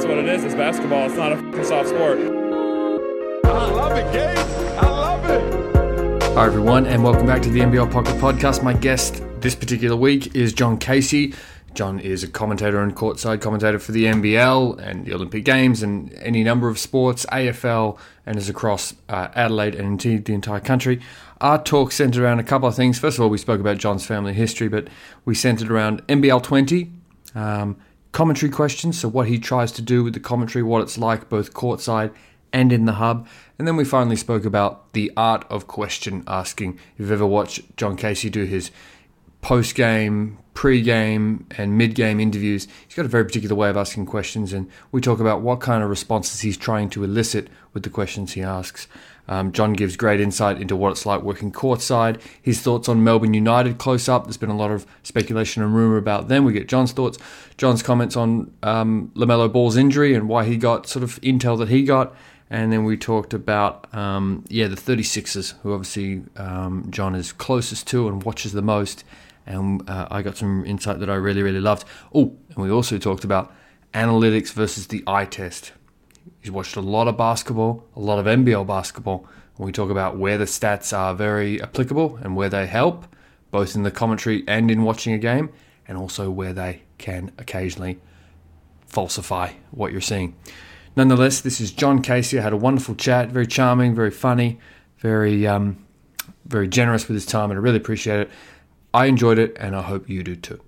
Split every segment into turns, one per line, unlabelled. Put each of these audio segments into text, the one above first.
what it is. It's basketball. It's not a fucking soft sport.
I love it, Gabe. I love it.
Hi, everyone, and welcome back to the NBL Pocket Podcast. My guest this particular week is John Casey. John is a commentator and courtside commentator for the NBL and the Olympic Games and any number of sports, AFL, and is across Adelaide and indeed the entire country. Our talk centered around a couple of things. First of all, we spoke about John's family history, but we centered around NBL 20, commentary questions, so what he tries to do with the commentary, what it's like both courtside and in the hub. And then we finally spoke about the art of question asking. If you've ever watched John Casey do his post-game, pre-game and mid-game interviews, he's got a very particular way of asking questions, and we talk about what kind of responses he's trying to elicit with the questions he asks. John gives great insight into what it's like working courtside, his thoughts on Melbourne United close-up. There's been a lot of speculation and rumour about them. We get John's thoughts, John's comments on LaMelo Ball's injury and why he got sort of intel that he got. And then we talked about, the 36ers, who obviously John is closest to and watches the most. And I got some insight that I really, really loved. Oh, and we also talked about analytics versus the eye test. He's watched a lot of basketball, a lot of NBL basketball. And we talk about where the stats are very applicable and where they help, both in the commentary and in watching a game, and also where they can occasionally falsify what you're seeing. Nonetheless, this is John Casey. I had a wonderful chat, very charming, very funny, very generous with his time, and I really appreciate it. I enjoyed it, and I hope you do too.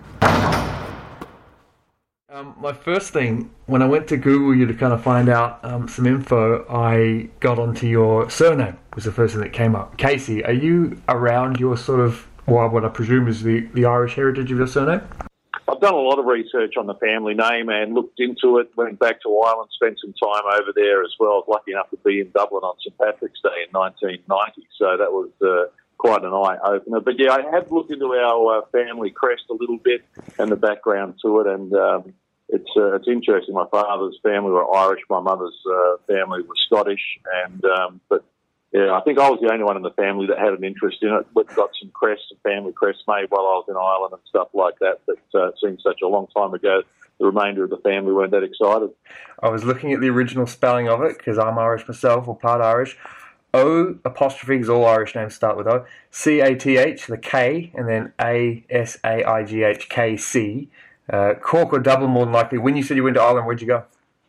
My first thing, when I went to Google you to kind of find out some info, I got onto your surname, was the first thing that came up. Casey, are you around your sort of, what I presume is the Irish heritage of your surname?
I've done a lot of research on the family name and looked into it, went back to Ireland, spent some time over there as well. I was lucky enough to be in Dublin on St Patrick's Day in 1990, so that was quite an eye-opener. But yeah, I have looked into our family crest a little bit and the background to it, and it's interesting. My father's family were Irish, my mother's family was Scottish, and but yeah, I think I was the only one in the family that had an interest in it. We got some crests, some family crests made while I was in Ireland and stuff like that, but it seems such a long time ago. The remainder of the family weren't that excited.
I was looking at the original spelling of it, because I'm Irish myself, or part Irish. O apostrophe, because all Irish names start with O. C-A-T-H, the K, and then A-S-A-I-G-H, K-C. Cork or Dublin, more than likely. When you said you went to Ireland, where'd you go?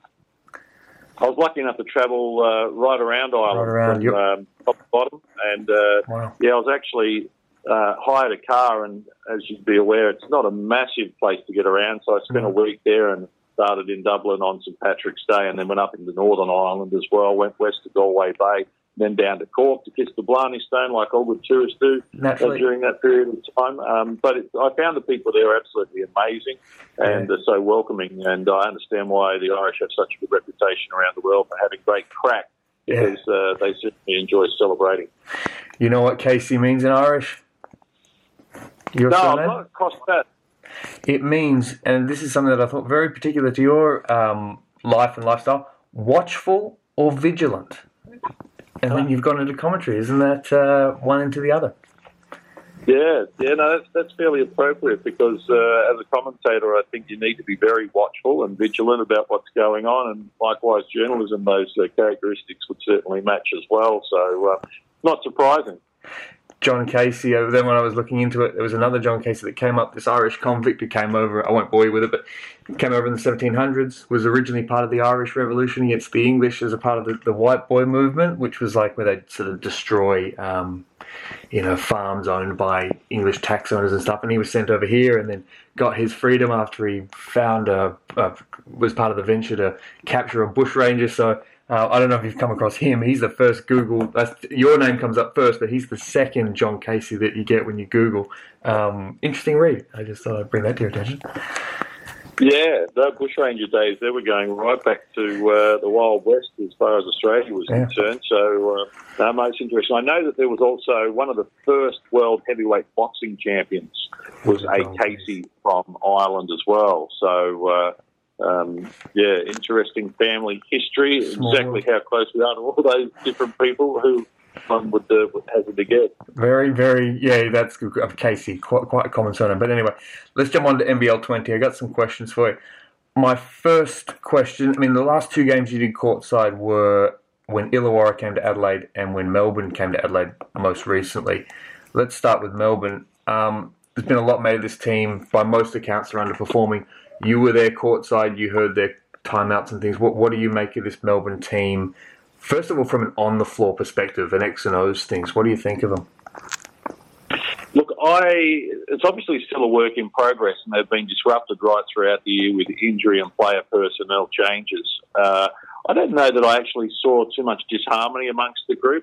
I was lucky enough to travel right around Ireland, from top to bottom. And,
wow.
Yeah, I was actually hired a car, and as you'd be aware, it's not a massive place to get around. So I spent a week there and started in Dublin on St Patrick's Day, and then went up into Northern Ireland as well, went west to Galway Bay, then down to Cork to kiss the Blarney Stone like all good tourists do during that period of time. But I found the people there absolutely amazing and so welcoming, and I understand why the Irish have such a good reputation around the world for having great crack, because they certainly enjoy celebrating. You know what Casey means in Irish?
Your
no,
surname?
I'm not across that.
It means, and this is something that I thought very particular to your life and lifestyle, watchful or vigilant. And then you've gone into commentary. Isn't that one into the other?
Yeah, no, that's fairly appropriate, because as a commentator, I think you need to be very watchful and vigilant about what's going on, and likewise journalism, those characteristics would certainly match as well. So not surprising.
John Casey, then when I was looking into it, there was another John Casey that came up, this Irish convict who came over, I won't bore you with it, but came over in the 1700s, was originally part of the Irish Revolution against the English as a part of the White Boy movement, which was like where they'd sort of destroy, farms owned by English tax owners and stuff, and he was sent over here and then got his freedom after he found was part of the venture to capture a bushranger, so I don't know if you've come across him. He's the first Google. Your name comes up first, but he's the second John Casey that you get when you Google. Interesting read. I just thought I'd bring that to your attention.
Yeah, the bushranger days, they were going right back to the Wild West as far as Australia was concerned. So most interesting. I know that there was also one of the first world heavyweight boxing champions was a Casey from Ireland as well. So interesting family history. Exactly how close we are to all those different people who one would hazard to get.
Very, very, that's good. Casey, quite a common surname. But anyway, let's jump on to NBL 20. I got some questions for you. my first question, I mean, the last two games you did courtside were when Illawarra came to Adelaide and when Melbourne came to Adelaide most recently. Let's start with Melbourne. There's been a lot made of this team. By most accounts, they're underperforming. You were there courtside. You heard their timeouts and things. What do you make of this Melbourne team? First of all, from an on-the-floor perspective, and X and O's things, what do you think of them?
Look, it's obviously still a work in progress, and they've been disrupted right throughout the year with injury and player personnel changes. I don't know that I actually saw too much disharmony amongst the group.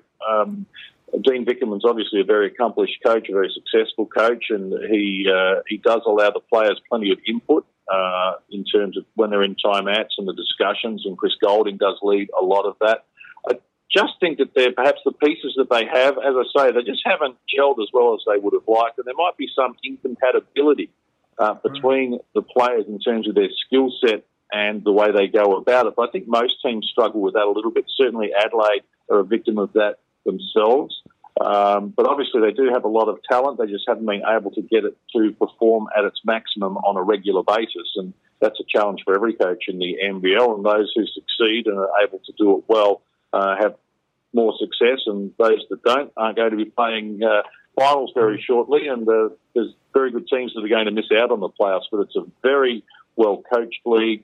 Dean Vickerman's obviously a very accomplished coach, a very successful coach, and he does allow the players plenty of input in terms of when they're in timeouts and the discussions, and Chris Goulding does lead a lot of that. I just think that they're perhaps the pieces that they have, as I say, they just haven't gelled as well as they would have liked, and there might be some incompatibility between the players in terms of their skill set and the way they go about it. But I think most teams struggle with that a little bit. Certainly Adelaide are a victim of that themselves. But obviously they do have a lot of talent. They just haven't been able to get it to perform at its maximum on a regular basis. And that's a challenge for every coach in the NBL. And those who succeed and are able to do it well have more success. And those that don't aren't going to be playing finals very shortly. And there's very good teams that are going to miss out on the playoffs. But it's a very well-coached league.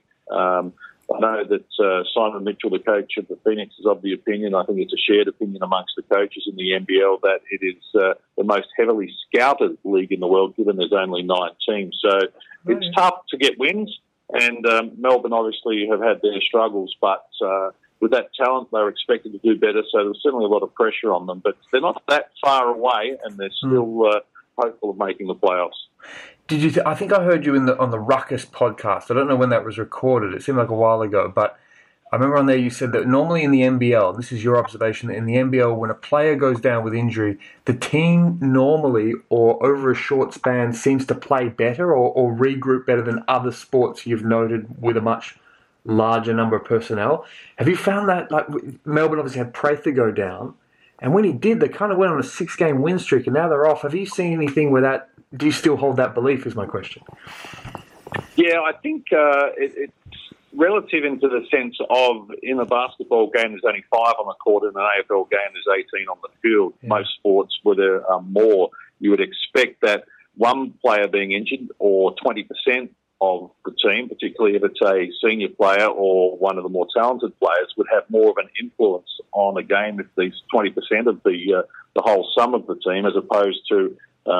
I know that Simon Mitchell, the coach of the Phoenix, is of the opinion, I think it's a shared opinion amongst the coaches in the NBL, that it is the most heavily scouted league in the world, given there's only 9 teams. So it's tough to get wins, and Melbourne obviously have had their struggles, but with that talent, they're expected to do better, so there's certainly a lot of pressure on them. But they're not that far away, and they're still hopeful of making the playoffs.
Did you? I think I heard you on the Ruckus podcast. I don't know when that was recorded. It seemed like a while ago, but I remember on there you said that normally in the NBL, this is your observation, that in the NBL, when a player goes down with injury, the team normally, or over a short span, seems to play better or regroup better than other sports you've noted with a much larger number of personnel. Have you found that? Like Melbourne obviously had Prather go down, and when he did, they kind of went on a 6-game win streak, and now they're off. Have you seen anything where that? Do you still hold that belief, is my question?
Yeah, I think it's relative into the sense of in a basketball game there's only 5 on the court, in an AFL game there's 18 on the field. Yeah. Most sports where there are more, you would expect that one player being injured or 20% of the team, particularly if it's a senior player or one of the more talented players, would have more of an influence on a game if these 20% of the whole sum of the team, as opposed to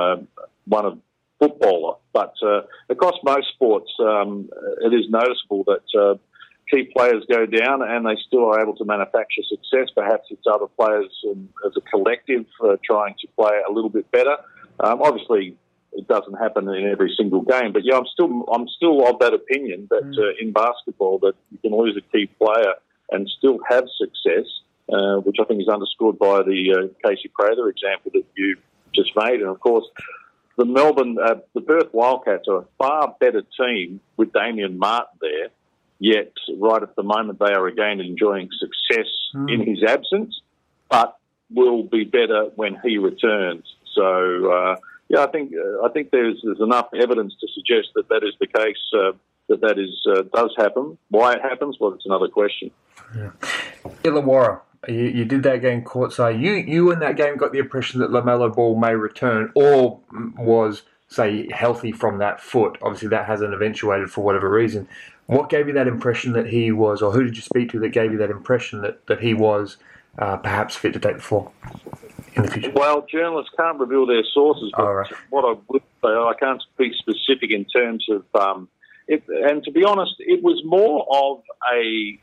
one of footballer. But across most sports, it is noticeable that key players go down and they still are able to manufacture success. Perhaps it's other players as a collective trying to play a little bit better. Obviously, it doesn't happen in every single game. But yeah, I'm still of that opinion that in basketball that you can lose a key player and still have success, which I think is underscored by the Casey Prather example that you just made. And of course, the Melbourne, the Perth Wildcats are a far better team with Damien Martin there, yet right at the moment they are again enjoying success in his absence, but will be better when he returns. So, I think there's enough evidence to suggest that is the case, that does happen. Why it happens, well, it's another question.
Yeah. Illawarra. You did that game courtside. You in that game got the impression that LaMelo Ball may return or was, say, healthy from that foot. Obviously, that hasn't eventuated for whatever reason. What gave you that impression that he was, or who did you speak to that gave you that impression that he was perhaps fit to take the floor in the future?
Well, journalists can't reveal their sources, but what I would say, I can't be specific in terms of and to be honest, it was more of a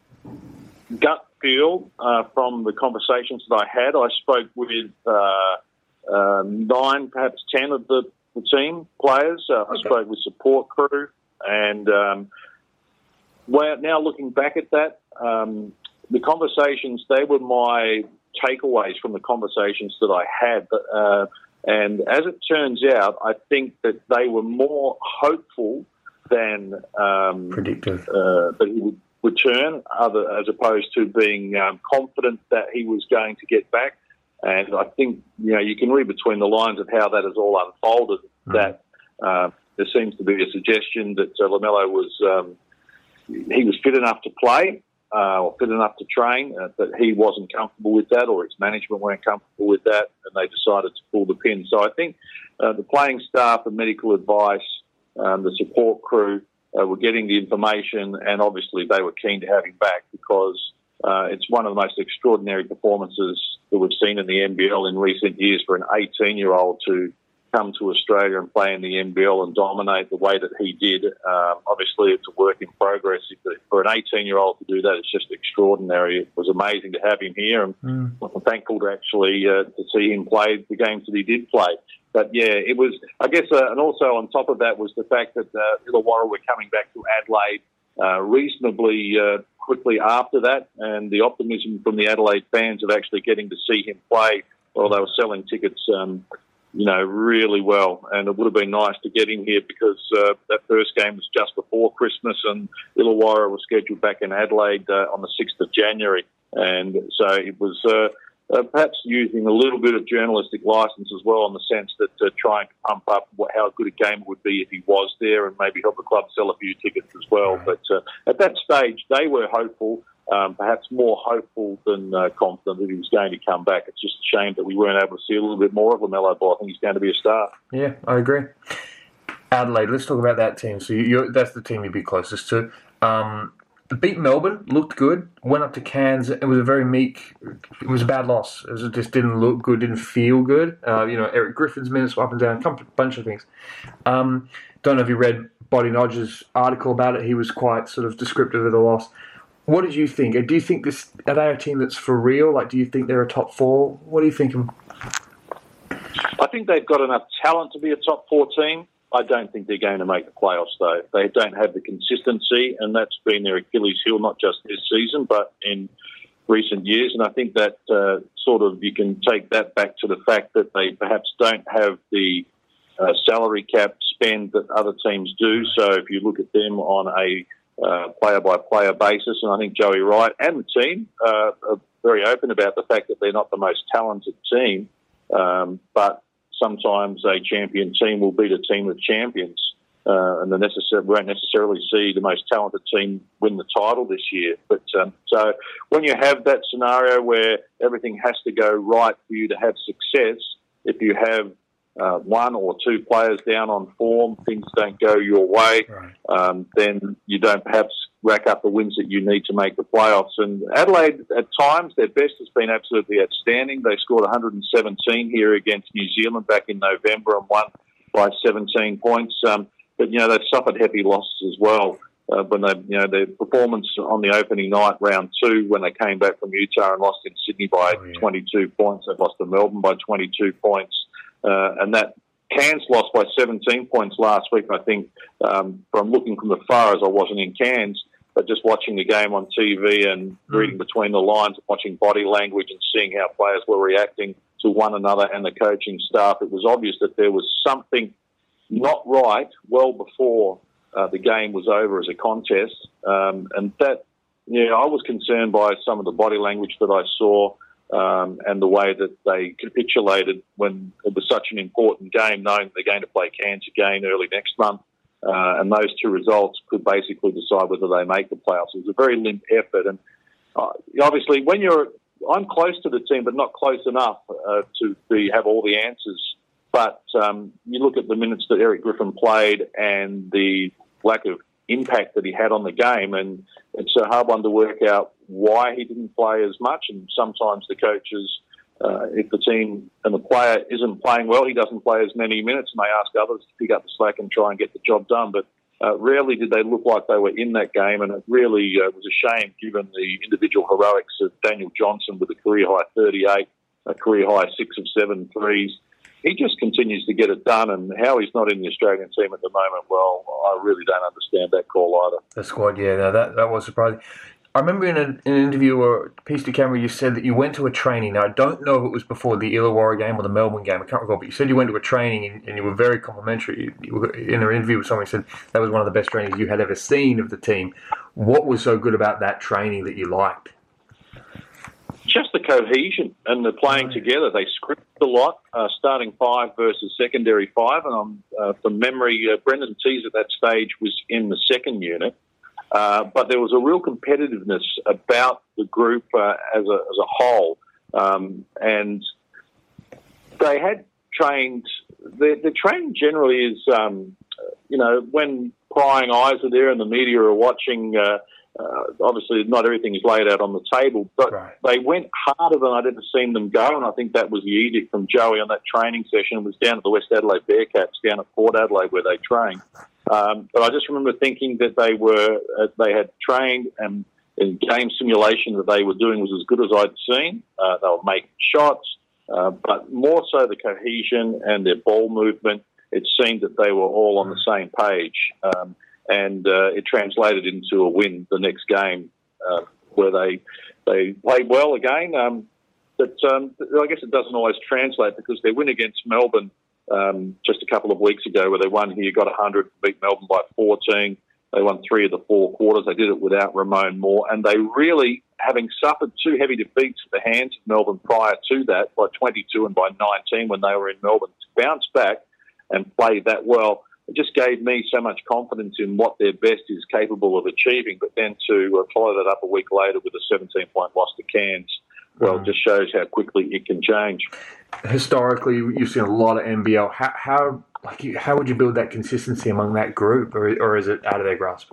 gut feel from the conversations that I had. I spoke with 9, perhaps 10 of the team players. I spoke with support crew, and now looking back at that, the conversations, they were my takeaways from the conversations that I had. And as it turns out, I think that they were more hopeful than
predictive
that he would return, as opposed to being confident that he was going to get back. And I think you can read between the lines of how that has all unfolded. That there seems to be a suggestion that LaMelo was he was fit enough to play or fit enough to train, but he wasn't comfortable with that, or his management weren't comfortable with that, and they decided to pull the pin. So I think the playing staff, the medical advice, the support crew were getting the information, and obviously they were keen to have him back because it's one of the most extraordinary performances that we've seen in the NBL in recent years for an 18-year-old to come to Australia and play in the NBL and dominate the way that he did. Obviously, it's a work in progress. For an 18-year-old to do that, it's just extraordinary. It was amazing to have him here, and I'm thankful to actually to see him play the games that he did play. But yeah, it was, I guess, and also on top of that was the fact that Illawarra were coming back to Adelaide reasonably quickly after that, and the optimism from the Adelaide fans of actually getting to see him play, well, they were selling tickets, really well, and it would have been nice to get him here because that first game was just before Christmas, and Illawarra was scheduled back in Adelaide on the 6th of January, and so it was perhaps using a little bit of journalistic license as well, in the sense that trying to pump up how good a game it would be if he was there, and maybe help the club sell a few tickets as well. But at that stage, they were hopeful. Perhaps more hopeful than confident that he was going to come back. It's just a shame that we weren't able to see a little bit more of LaMelo Ball. I think he's going to be a star.
Yeah, I agree. Adelaide, let's talk about that team. So that's the team you'd be closest to. Beat Melbourne, looked good, went up to Cairns. It was a very meek, it was a bad loss. It just didn't look good, didn't feel good. Eric Griffin's minutes were up and down, a bunch of things. Don't know if you read Boddy Nodge's article about it. He was quite sort of descriptive of the loss. What did you think? Do you think are they a team that's for real? Like, do you think they're a top four? What do you think?
I think they've got enough talent to be a top four team. I don't think they're going to make the playoffs, though. They don't have the consistency, and that's been their Achilles heel, not just this season, but in recent years. And I think that you can take that back to the fact that they perhaps don't have the salary cap spend that other teams do. So if you look at them on a player-by-player basis, and I think Joey Wright and the team are very open about the fact that they're not the most talented team, but sometimes a champion team will beat a team of champions, and we won't necessarily see the most talented team win the title this year. But so when you have that scenario where everything has to go right for you to have success, if you have one or two players down on form, things don't go your way, then you don't perhaps rack up the wins that you need to make the playoffs. And Adelaide, at times, their best has been absolutely outstanding. They scored 117 here against New Zealand back in November and won by 17 points. But they've suffered heavy losses as well. When their performance on the opening night, round 2, when they came back from Utah and lost in Sydney by 22 points, they lost to Melbourne by 22 points. And that Cairns lost by 17 points last week. I think from looking from afar, as I wasn't in Cairns, but just watching the game on TV and reading between the lines, watching body language and seeing how players were reacting to one another and the coaching staff, it was obvious that there was something not right well before the game was over as a contest. And that, I was concerned by some of the body language that I saw. And the way that they capitulated when it was such an important game, knowing they're going to play Cairns again early next month. And those two results could basically decide whether they make the playoffs. It was a very limp effort. And obviously, I'm close to the team, but not close enough to have all the answers. But you look at the minutes that Eric Griffin played and the lack of impact that he had on the game, and it's a hard one to work out why he didn't play as much. And sometimes the coaches, if the team and the player isn't playing well, he doesn't play as many minutes, and they ask others to pick up the slack and try and get the job done. But rarely did they look like they were in that game, and it really was a shame given the individual heroics of Daniel Johnson with a career-high 38, a career-high 6 of 7 threes. He just continues to get it done, and how he's not in the Australian team at the moment, well, I really don't understand that call either.
The squad, that was surprising. I remember in an interview or piece to camera you said that you went to a training. Now, I don't know if it was before the Illawarra game or the Melbourne game, I can't recall, but you said you went to a training and you were very complimentary. You were in an interview with someone who said that was one of the best trainings you had ever seen of the team. What was so good about that training that you liked?
Just the cohesion and the playing together. They scripted a lot, starting 5 versus secondary 5. And from memory, Brendan Teese at that stage was in the second unit. But there was a real competitiveness about the group as a whole. And they had trained, the training generally is, when prying eyes are there and the media are watching, obviously not everything is laid out on the table, but they went harder than I'd ever seen them go, and I think that was the edict from Joey on that training session. It was down at the West Adelaide Bearcats down at Port Adelaide where they trained. But I just remember thinking that they had trained, and in game simulation that they were doing was as good as I'd seen. They were making shots, but more so the cohesion and their ball movement. It seemed that they were all on the same page. And it translated into a win the next game where they played well again. But I guess it doesn't always translate because their win against Melbourne just a couple of weeks ago where they won here, got 100, beat Melbourne by 14. They won 3 of the 4 quarters. They did it without Ramon Moore. And they really, having suffered 2 heavy defeats at the hands of Melbourne prior to that, by 22 and by 19 when they were in Melbourne, to bounce back and play that well, it just gave me so much confidence in what their best is capable of achieving. But then to follow that up a week later with a 17-point loss to Cairns, well, it just shows how quickly it can change. Historically,
you've seen a lot of NBL. How would you build that consistency among that group, or is it out of their grasp?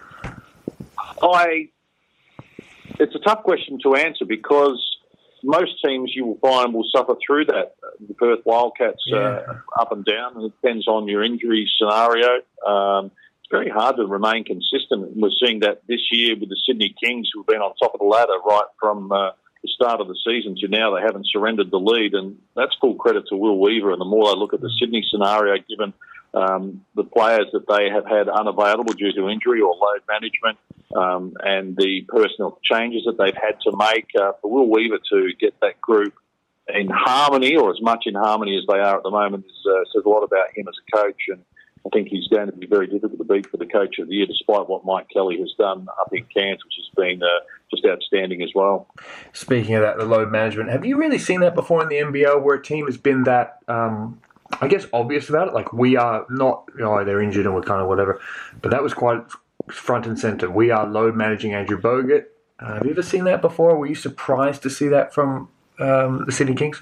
It's a tough question to answer because most teams you will find will suffer through that. The Perth Wildcats up and down, and it depends on your injury scenario. It's very hard to remain consistent. We're seeing that this year with the Sydney Kings, who've been on top of the ladder right from the start of the season to now. They haven't surrendered the lead, and that's full credit to Will Weaver. And the more I look at the Sydney scenario, given the players that they have had unavailable due to injury or load management, and the personal changes that they've had to make, for Will Weaver to get that group in harmony, or as much in harmony as they are at the moment, says a lot about him as a coach. And I think he's going to be very difficult to beat for the Coach of the Year, despite what Mike Kelly has done up in Cairns, which has been just outstanding as well.
Speaking of that, the load management, have you really seen that before in the NBL where a team has been that, I guess, obvious about it? Like, we are not, they're injured and we're kind of whatever, but that was quite front and centre. We are load managing Andrew Bogut. Have you ever seen that before? Were you surprised to see that from the Sydney Kings?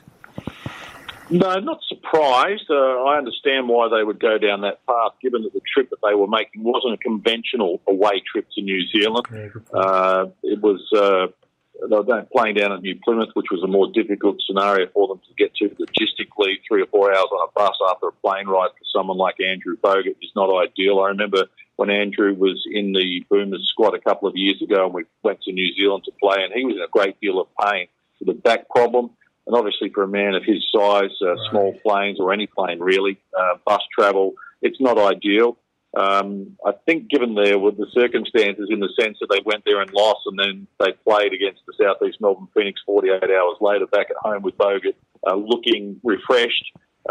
No, not surprised. I understand why they would go down that path, given that the trip that they were making wasn't a conventional away trip to New Zealand. It was they were playing down at New Plymouth, which was a more difficult scenario for them to get to logistically. 3 or 4 hours on a bus after a plane ride for someone like Andrew Bogut is not ideal. I remember when Andrew was in the Boomers squad a couple of years ago and we went to New Zealand to play, and he was in a great deal of pain with a back problem. And obviously for a man of his size, small planes or any plane really, bus travel, it's not ideal. I think given there were the circumstances in the sense that they went there and lost and then they played against the South East Melbourne Phoenix 48 hours later back at home with Bogut looking refreshed.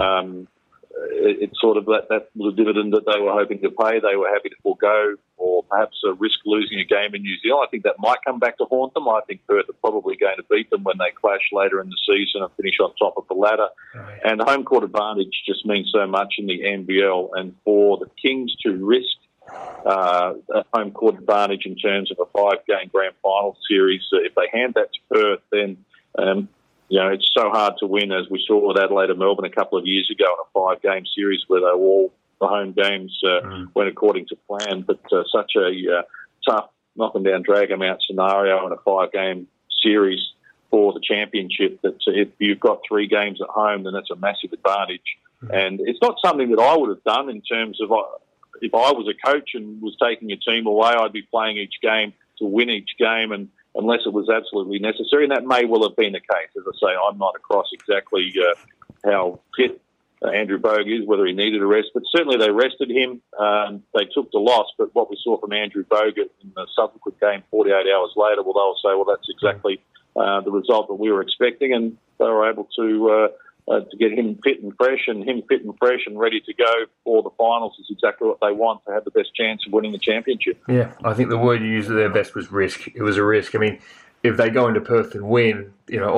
It's sort of that was a dividend that they were hoping to pay. They were happy to forego or perhaps risk losing a game in New Zealand. I think that might come back to haunt them. I think Perth are probably going to beat them when they clash later in the season and finish on top of the ladder. Right. And home court advantage just means so much in the NBL. And for the Kings to risk a home court advantage in terms of a 5-game grand final series, if they hand that to Perth, then it's so hard to win, as we saw with Adelaide and Melbourne a couple of years ago in a 5-game series where they were all the home games went according to plan. But such a tough knock them down, drag them out scenario in a 5-game series for the championship, that if you've got 3 games at home, then that's a massive advantage. And it's not something that I would have done in terms of if I was a coach and was taking a team away, I'd be playing each game to win each game, and unless it was absolutely necessary. And that may well have been the case. As I say, I'm not across exactly how fit Andrew Bogut is, whether he needed a rest, but certainly they rested him. They took the loss, but what we saw from Andrew Bogut in the subsequent game 48 hours later, well, they'll say, well, that's exactly the result that we were expecting, and they were able to get him fit and fresh, and ready to go for the finals is exactly what they want, to have the best chance of winning the championship.
Yeah, I think the word you used there best was risk. It was a risk. I mean, if they go into Perth and win,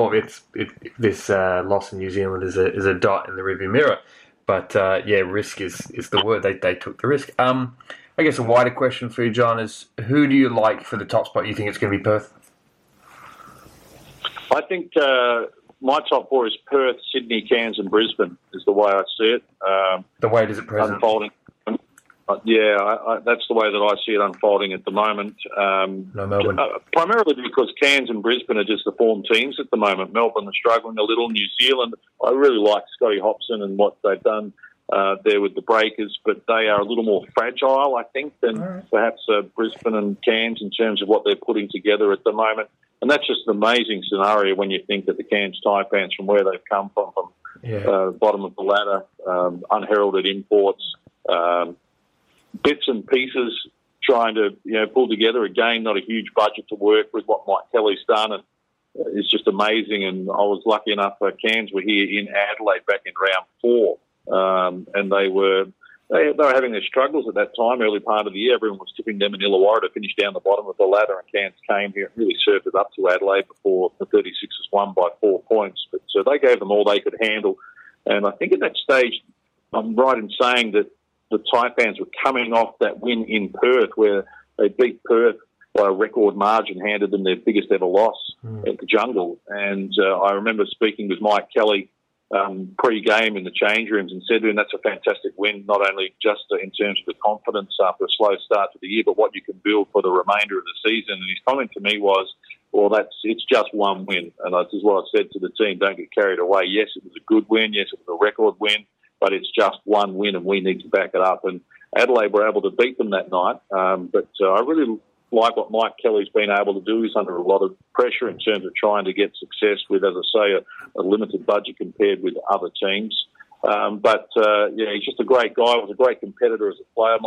this loss in New Zealand is a dot in the rearview mirror. But risk is the word. They took the risk. I guess a wider question for you, John, is who do you like for the top spot? You think it's going to be Perth?
I think my top four is Perth, Sydney, Cairns and Brisbane is the way I see it.
The way it is at present?
Unfolding. That's the way that I see it unfolding at the moment.
No Melbourne.
Primarily because Cairns and Brisbane are just the form teams at the moment. Melbourne are struggling a little. New Zealand, I really like Scotty Hopson and what they've done there with the Breakers, but they are a little more fragile, I think, than perhaps Brisbane and Cairns in terms of what they're putting together at the moment. And that's just an amazing scenario when you think that the Cairns Taipans, from where they've come from bottom of the ladder, unheralded imports, bits and pieces, trying to pull together again, not a huge budget to work with. What Mike Kelly's done, and it's just amazing. And I was lucky enough. Cairns were here in Adelaide back in round 4, and they were having their struggles at that time, early part of the year. Everyone was tipping them in Illawarra to finish down the bottom of the ladder, and Cairns came here and really surfed it up to Adelaide before the 36ers won by 4 points. But so they gave them all they could handle, and I think at that stage, I'm right in saying that the Taipans were coming off that win in Perth where they beat Perth by a record margin, handed them their biggest ever loss at the Jungle. And I remember speaking with Mike Kelly pre-game in the change rooms and said to him, that's a fantastic win, not only just in terms of the confidence after a slow start to the year, but what you can build for the remainder of the season. And his comment to me was, well, it's just one win. And this is what I said to the team, don't get carried away. Yes, it was a good win. Yes, it was a record win. But it's just one win and we need to back it up. And Adelaide were able to beat them that night. But I really like what Mike Kelly's been able to do. He's under a lot of pressure in terms of trying to get success with, as I say, a limited budget compared with other teams. But he's just a great guy. He was a great competitor as a player.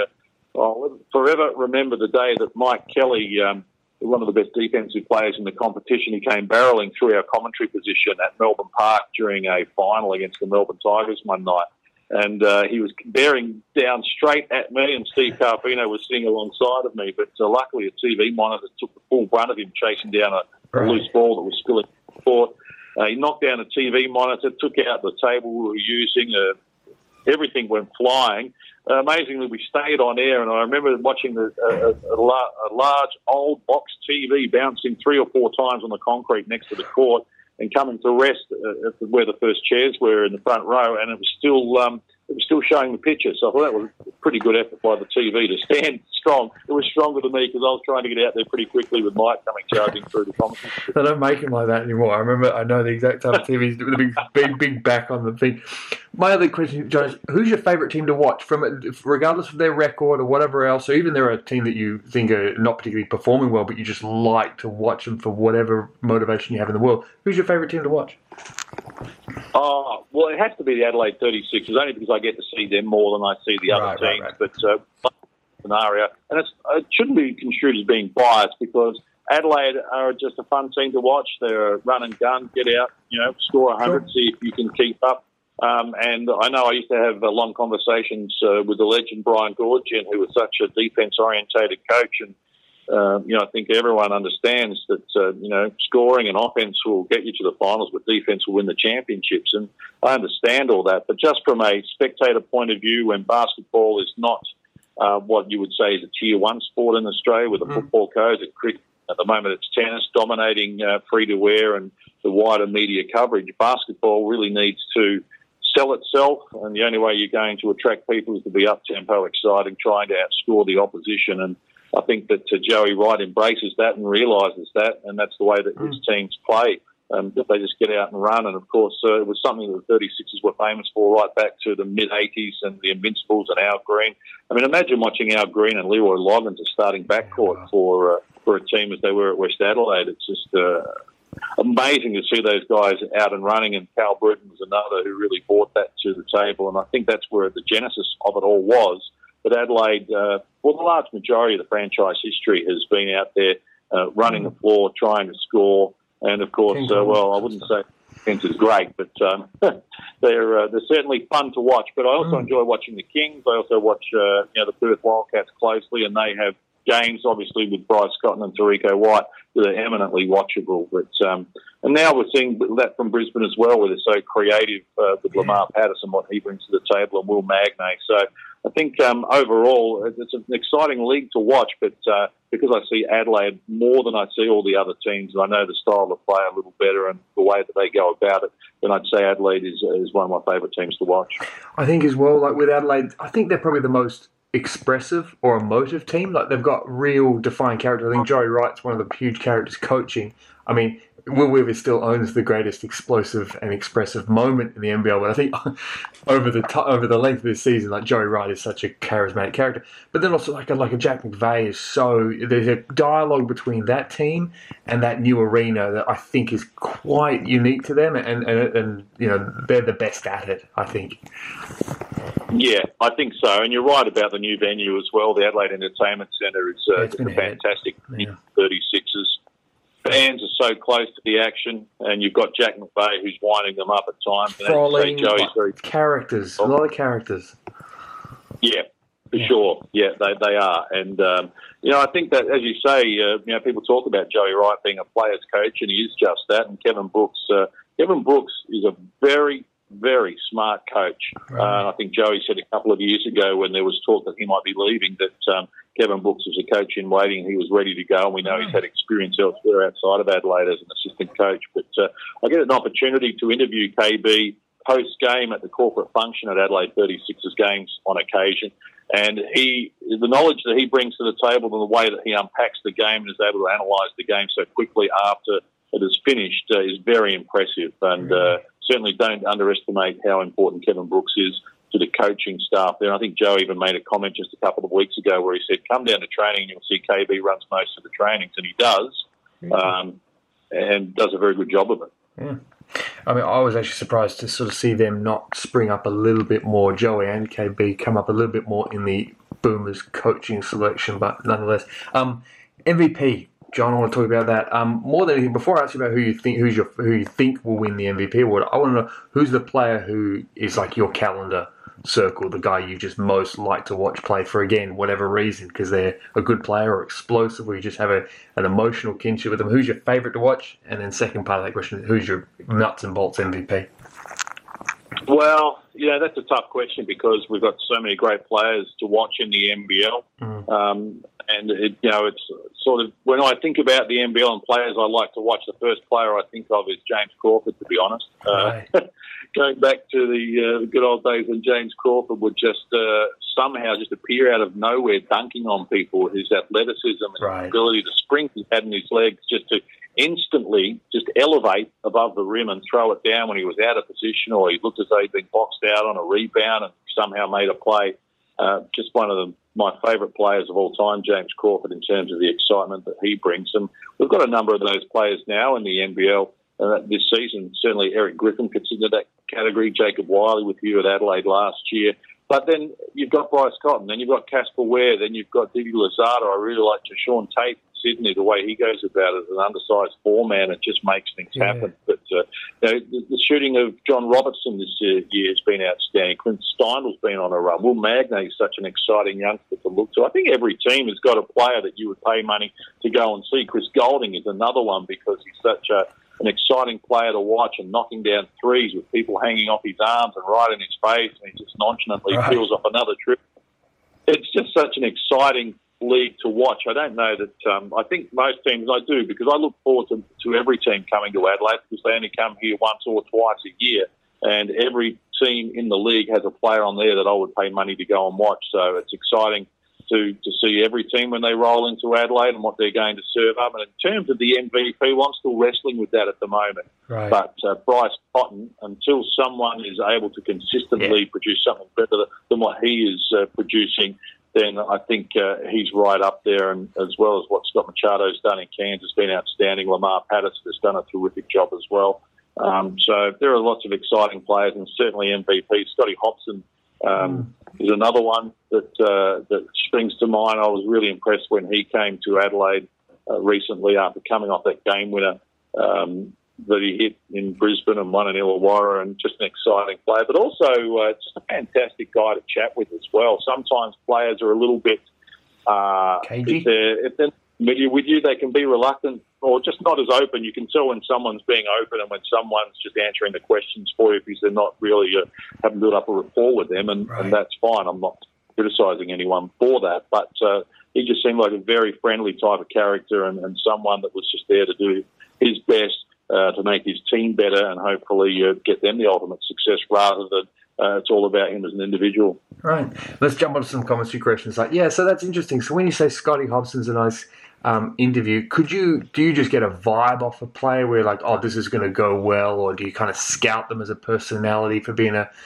I'll forever remember the day that Mike Kelly, one of the best defensive players in the competition, he came barrelling through our commentary position at Melbourne Park during a final against the Melbourne Tigers one night. And he was bearing down straight at me, and Steve Carpino was sitting alongside of me. But luckily, a TV monitor took the full brunt of him chasing down a loose ball that was spilling the court. He knocked down a TV monitor, took out the table we were using. Everything went flying. Amazingly, we stayed on air, and I remember watching a large old box TV bouncing 3 or 4 times on the concrete next to the court and coming to rest where the first chairs were in the front row, and it was still showing the picture. So I thought that was a pretty good effort by the TV to stand strong. It was stronger than me because I was trying to get out there pretty quickly with Mike coming charging through the commentary.
They don't make them like that anymore. I know the exact type of TVs with a big back on the thing. My other question, John, is who's your favourite team to watch, regardless of their record or whatever else, or even they're a team that you think are not particularly performing well, but you just like to watch them for whatever motivation you have in the world? Who's your favourite team to watch?
Oh, well, it has to be the Adelaide 36ers, only because I get to see them more than I see the other teams. Right. But scenario, and it shouldn't be construed as being biased because Adelaide are just a fun team to watch. They're a run and gun, get out, score 100, see if you can keep up. And I know I used to have long conversations with the legend Brian Goorjian, who was such a defence-orientated coach. And, I think everyone understands that, scoring and offence will get you to the finals, but defence will win the championships. And I understand all that. But just from a spectator point of view, when basketball is not what you would say is a Tier 1 sport in Australia with the football codes, at the moment it's tennis dominating free-to-air and the wider media coverage. Basketball really needs to sell itself, and the only way you're going to attract people is to be up-tempo, exciting, trying to outscore the opposition. And I think that Joey Wright embraces that and realises that, and that's the way that his teams play. If they just get out and run. And, of course, it was something that the 36ers were famous for right back to the mid-'80s and the Invincibles and Al Green. I mean, imagine watching Al Green and Leroy Loggins as starting backcourt for a team as they were at West Adelaide. It's just amazing to see those guys out and running, and Cal Bruton was another who really brought that to the table. And I think that's where the genesis of it all was. But Adelaide, the large majority of the franchise history has been out there running the floor, trying to score. And, of course, I wouldn't say defence is great, but they're certainly fun to watch. But I also enjoy watching the Kings. I also watch the Perth Wildcats closely, and they have games, obviously, with Bryce Cotton and Tariko White that are eminently watchable. But and now we're seeing that from Brisbane as well, where they're so creative with Lamar Patterson, what he brings to the table, and Will Magnay. So I think overall it's an exciting league to watch, but because I see Adelaide more than I see all the other teams, and I know the style of play a little better and the way that they go about it, then I'd say Adelaide is one of my favourite teams to watch.
I think as well, like with Adelaide, I think they're probably the most expressive or emotive team. Like they've got real defined character. I think Joey Wright's one of the huge characters coaching. I mean, Will Weaver still owns the greatest explosive and expressive moment in the NBL, but I think over the length of this season, like Joey Wright is such a charismatic character. But then also like a Jack McVeigh is so, there's a dialogue between that team and that new arena that I think is quite unique to them, and you know they're the best at it, I think.
Yeah, I think so, and you're right about the new venue as well. The Adelaide Entertainment Centre is a fantastic 36ers. Fans are so close to the action, and you've got Jack McVeigh who's winding them up at times.
Trolling, characters, a lot of characters.
Yeah, for sure. Yeah, they are. And, you know, I think that, as you say, you know, people talk about Joey Wright being a player's coach, and he is just that. And Kevin Brooks is a very, very smart coach. Right. I think Joey said a couple of years ago when there was talk that he might be leaving that Kevin Brooks was a coach in waiting and he was ready to go, and we know he's had experience elsewhere outside of Adelaide as an assistant coach. But I get an opportunity to interview KB post-game at the corporate function at Adelaide 36ers games on occasion, and the knowledge that he brings to the table and the way that he unpacks the game and is able to analyse the game so quickly after it is finished is very impressive, and certainly don't underestimate how important Kevin Brooks is to the coaching staff there. And I think Joe even made a comment just a couple of weeks ago where he said, come down to training and you'll see KB runs most of the trainings, and he does, and does a very good job of it.
Yeah. I mean, I was actually surprised to sort of see them not spring up a little bit more, Joey and KB come up a little bit more in the Boomers coaching selection, but nonetheless. MVP, John, I want to talk about that. More than anything, before I ask you about who you think will win the MVP award, I want to know who's the player who is like your calendar circle, the guy you just most like to watch play for, again, whatever reason, because they're a good player or explosive, or you just have an emotional kinship with them. Who's your favourite to watch? And then second part of that question, who's your nuts and bolts MVP?
Well, yeah, that's a tough question because we've got so many great players to watch in the NBL. And, it's sort of, when I think about the NBL and players I like to watch, the first player I think of is James Crawford, to be honest. Right. Going back to the good old days when James Crawford would just somehow just appear out of nowhere dunking on people, his athleticism and his ability to spring he had in his legs just to instantly just elevate above the rim and throw it down when he was out of position, or he looked as though he'd been boxed out on a rebound and somehow made a play. Just one of my favourite players of all time, James Crawford, in terms of the excitement that he brings. And we've got a number of those players now in the NBL this season. Certainly Eric Griffin fits into that category, Jacob Wiley with you at Adelaide last year. But then you've got Bryce Cotton, then you've got Casper Ware, then you've got Didi Lozada. I really like Jashawn Tate in Sydney, the way he goes about it as an undersized four-man. It just makes things happen. But the shooting of John Robertson this year has been outstanding. Clint Steindel's been on a run. Will Magnay is such an exciting youngster to look to. I think every team has got a player that you would pay money to go and see. Chris Golding is another one because he's such an exciting player to watch, and knocking down threes with people hanging off his arms and right in his face, and he just nonchalantly peels off another trip. It's just such an exciting league to watch. I don't know that I think most teams, I do, because I look forward to every team coming to Adelaide because they only come here once or twice a year, and every team in the league has a player on there that I would pay money to go and watch. So it's exciting to see every team when they roll into Adelaide and what they're going to serve up. And in terms of the MVP, I'm still wrestling with that at the moment. Right. But Bryce Cotton, until someone is able to consistently produce something better than what he is producing, then I think he's right up there, and as well as what Scott Machado's done in Cairns has been outstanding. Lamar Patterson has done a terrific job as well. So there are lots of exciting players, and certainly MVP. Scotty Hobson is another one that springs to mind. I was really impressed when he came to Adelaide recently after coming off that game winner that he hit in Brisbane and won in Illawarra, and just an exciting player. But also just a fantastic guy to chat with as well. Sometimes players are a little bit
cagey.
If they're familiar with you, they can be reluctant or just not as open. You can tell when someone's being open and when someone's just answering the questions for you because they're not really haven't built up a rapport with them, and that's fine. I'm not criticising anyone for that, but he just seemed like a very friendly type of character and someone that was just there to do his best to make his team better and hopefully get them the ultimate success rather than it's all about him as an individual.
Right. Let's jump on to some commentary questions. So that's interesting. So when you say Scotty Hobson's a nice interview, do you just get a vibe off a player where like, oh, this is going to go well, or do you kind of scout them as a personality for being a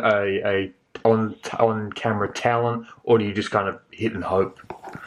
on camera talent, or do you just kind of hit and hope?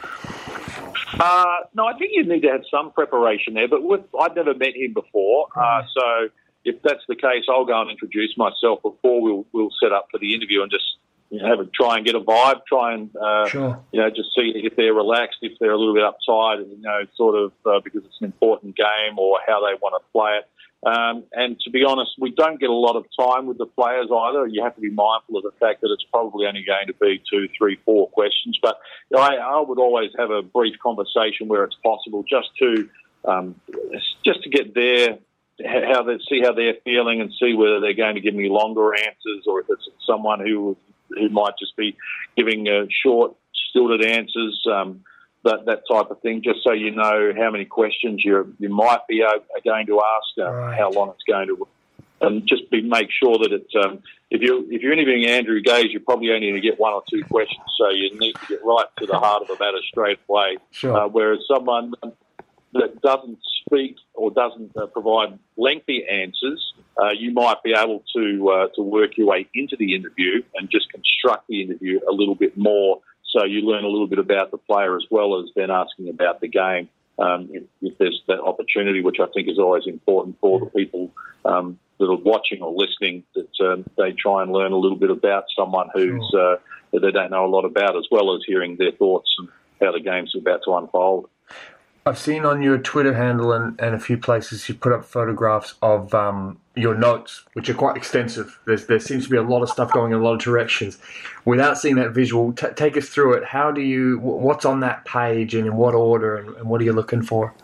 No, I think you need to have some preparation there, but I'd never met him before, so if that's the case, I'll go and introduce myself before we'll set up for the interview and just try and get a vibe, just see if they're relaxed, if they're a little bit uptight, because it's an important game or how they want to play it. And to be honest, we don't get a lot of time with the players either. You have to be mindful of the fact that it's probably only going to be 2, 3, 4 questions. But I would always have a brief conversation where it's possible, just to get see how they're feeling and see whether they're going to give me longer answers or if it's someone who might just be giving short, stilted answers. That type of thing, just so you know how many questions you might be going to ask, how long it's going to, and just make sure that it's if you're interviewing Andrew Gaze, you're probably only going to get 1 or 2 questions, so you need to get right to the heart of the matter straight away.
Sure.
Whereas someone that doesn't speak or doesn't provide lengthy answers, you might be able to work your way into the interview and just construct the interview a little bit more. So you learn a little bit about the player as well as then asking about the game. If there's that opportunity, which I think is always important for the people that are watching or listening, that they try and learn a little bit about someone who's that they don't know a lot about, as well as hearing their thoughts and how the game's about to unfold.
I've seen on your Twitter handle and a few places you put up photographs of your notes, which are quite extensive. There seems to be a lot of stuff going in a lot of directions. Without seeing that visual, take us through it. What's on that page and in what order, and what are you looking for?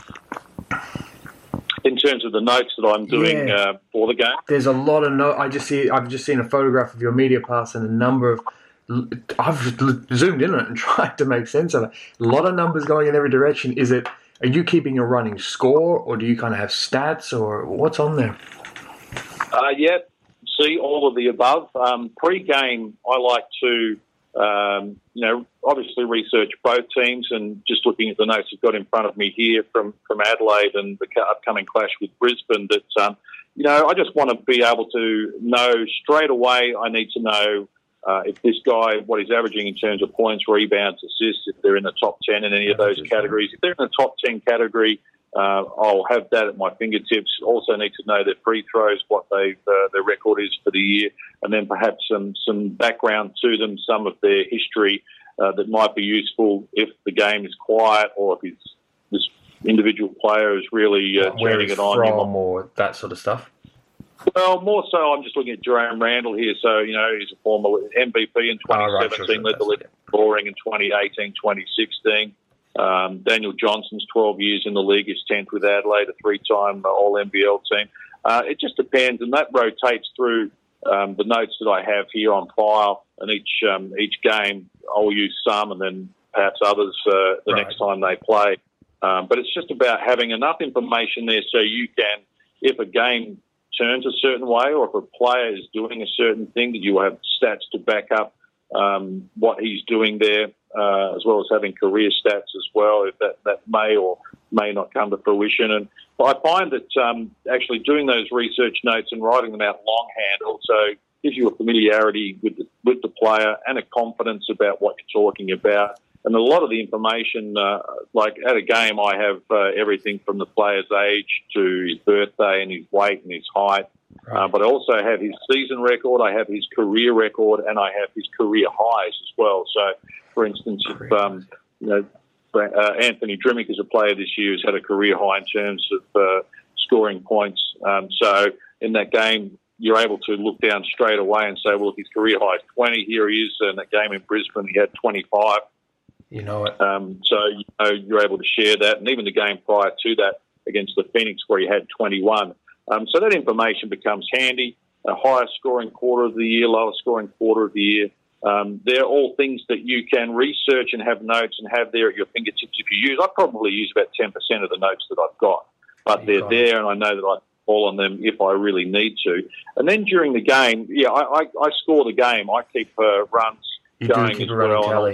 In terms of the notes that I'm doing for the game?
There's a lot of notes. I've just seen a photograph of your media pass and a number of... I've zoomed in on it and tried to make sense of it. A lot of numbers going in every direction. Are you keeping a running score, or do you kind of have stats, or what's on there?
See all of the above. Pre-game, I like to, obviously research both teams, and just looking at the notes I've got in front of me here from Adelaide and the upcoming clash with Brisbane, that, I just want to be able to know straight away. I need to know if this guy, what he's averaging in terms of points, rebounds, assists, if they're in the top 10 in any of those categories. If they're in the top 10 category, I'll have that at my fingertips. Also need to know their free throws, what their record is for the year, and then perhaps some background to them, some of their history that might be useful if the game is quiet or if this individual player is really turning it on.
Or that sort of stuff.
Well, more so, I'm just looking at Jerome Randall here. So, he's a former MVP in 2017, led the league scoring in 2018, 2016. Daniel Johnson's 12 years in the league, is 10th with Adelaide, a 3-time All-NBL team. It just depends, and that rotates through the notes that I have here on file, and each game I'll use some and then perhaps others the next time they play. But it's just about having enough information there so you can, if a game turns a certain way or if a player is doing a certain thing, that you have stats to back up what he's doing there, as well as having career stats as well, if that may or may not come to fruition. And I find that actually doing those research notes and writing them out longhand also gives you a familiarity with the player and a confidence about what you're talking about. And a lot of the information, like at a game, I have everything from the player's age to his birthday and his weight and his height. But I also have his season record, I have his career record, and I have his career highs as well. So, for instance, if Anthony Drimmick is a player this year who's had a career high in terms of scoring points. So in that game, you're able to look down straight away and say, well, if his career high is 20, here he is. In that game in Brisbane, he had 25.
You know it.
So you're able to share that. And even the game prior to that against the Phoenix where he had 21. So that information becomes handy. A higher scoring quarter of the year, lower scoring quarter of the year. They're all things that you can research and have notes and have there at your fingertips if you use. I probably use about 10% of the notes that I've got, but they're there, and I know that I can fall on them if I really need to. And then during the game, I score the game. I keep runs going as well.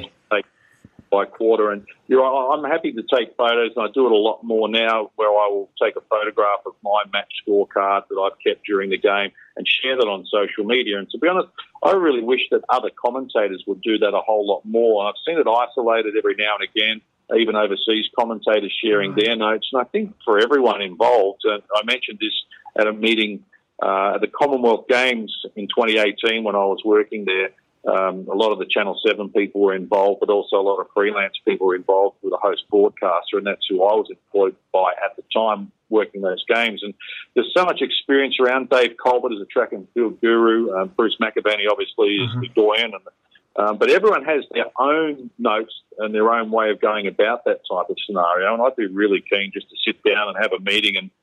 By quarter, and I'm happy to take photos, and I do it a lot more now, where I will take a photograph of my match scorecard that I've kept during the game and share that on social media. And to be honest, I really wish that other commentators would do that a whole lot more. I've seen it isolated every now and again, even overseas commentators sharing their notes, and I think for everyone involved, and I mentioned this at a meeting at the Commonwealth Games in 2018 when I was working there. A lot of the Channel 7 people were involved, but also a lot of freelance people were involved with a host broadcaster, and that's who I was employed by at the time working those games. And there's so much experience around. Dave Colbert is a track and field guru. Bruce McAvaney, obviously, is the doyen. But everyone has their own notes and their own way of going about that type of scenario, and I'd be really keen just to sit down and have a meeting and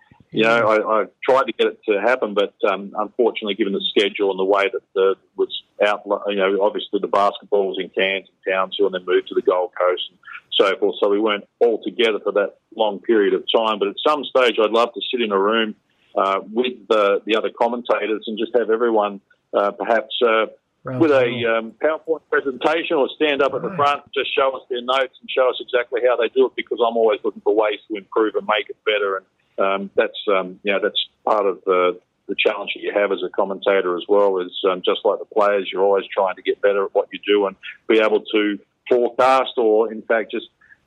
I tried to get it to happen, but unfortunately, given the schedule and the way that was out, obviously the basketball was in Cairns and Townsville and then moved to the Gold Coast and so forth, so we weren't all together for that long period of time. But at some stage, I'd love to sit in a room with the other commentators and just have everyone perhaps with a PowerPoint presentation or stand up at the front, just show us their notes and show us exactly how they do it, because I'm always looking for ways to improve and make it better. And that's part of the challenge that you have as a commentator as well, is just like the players, you're always trying to get better at what you do and be able to forecast or, in fact, just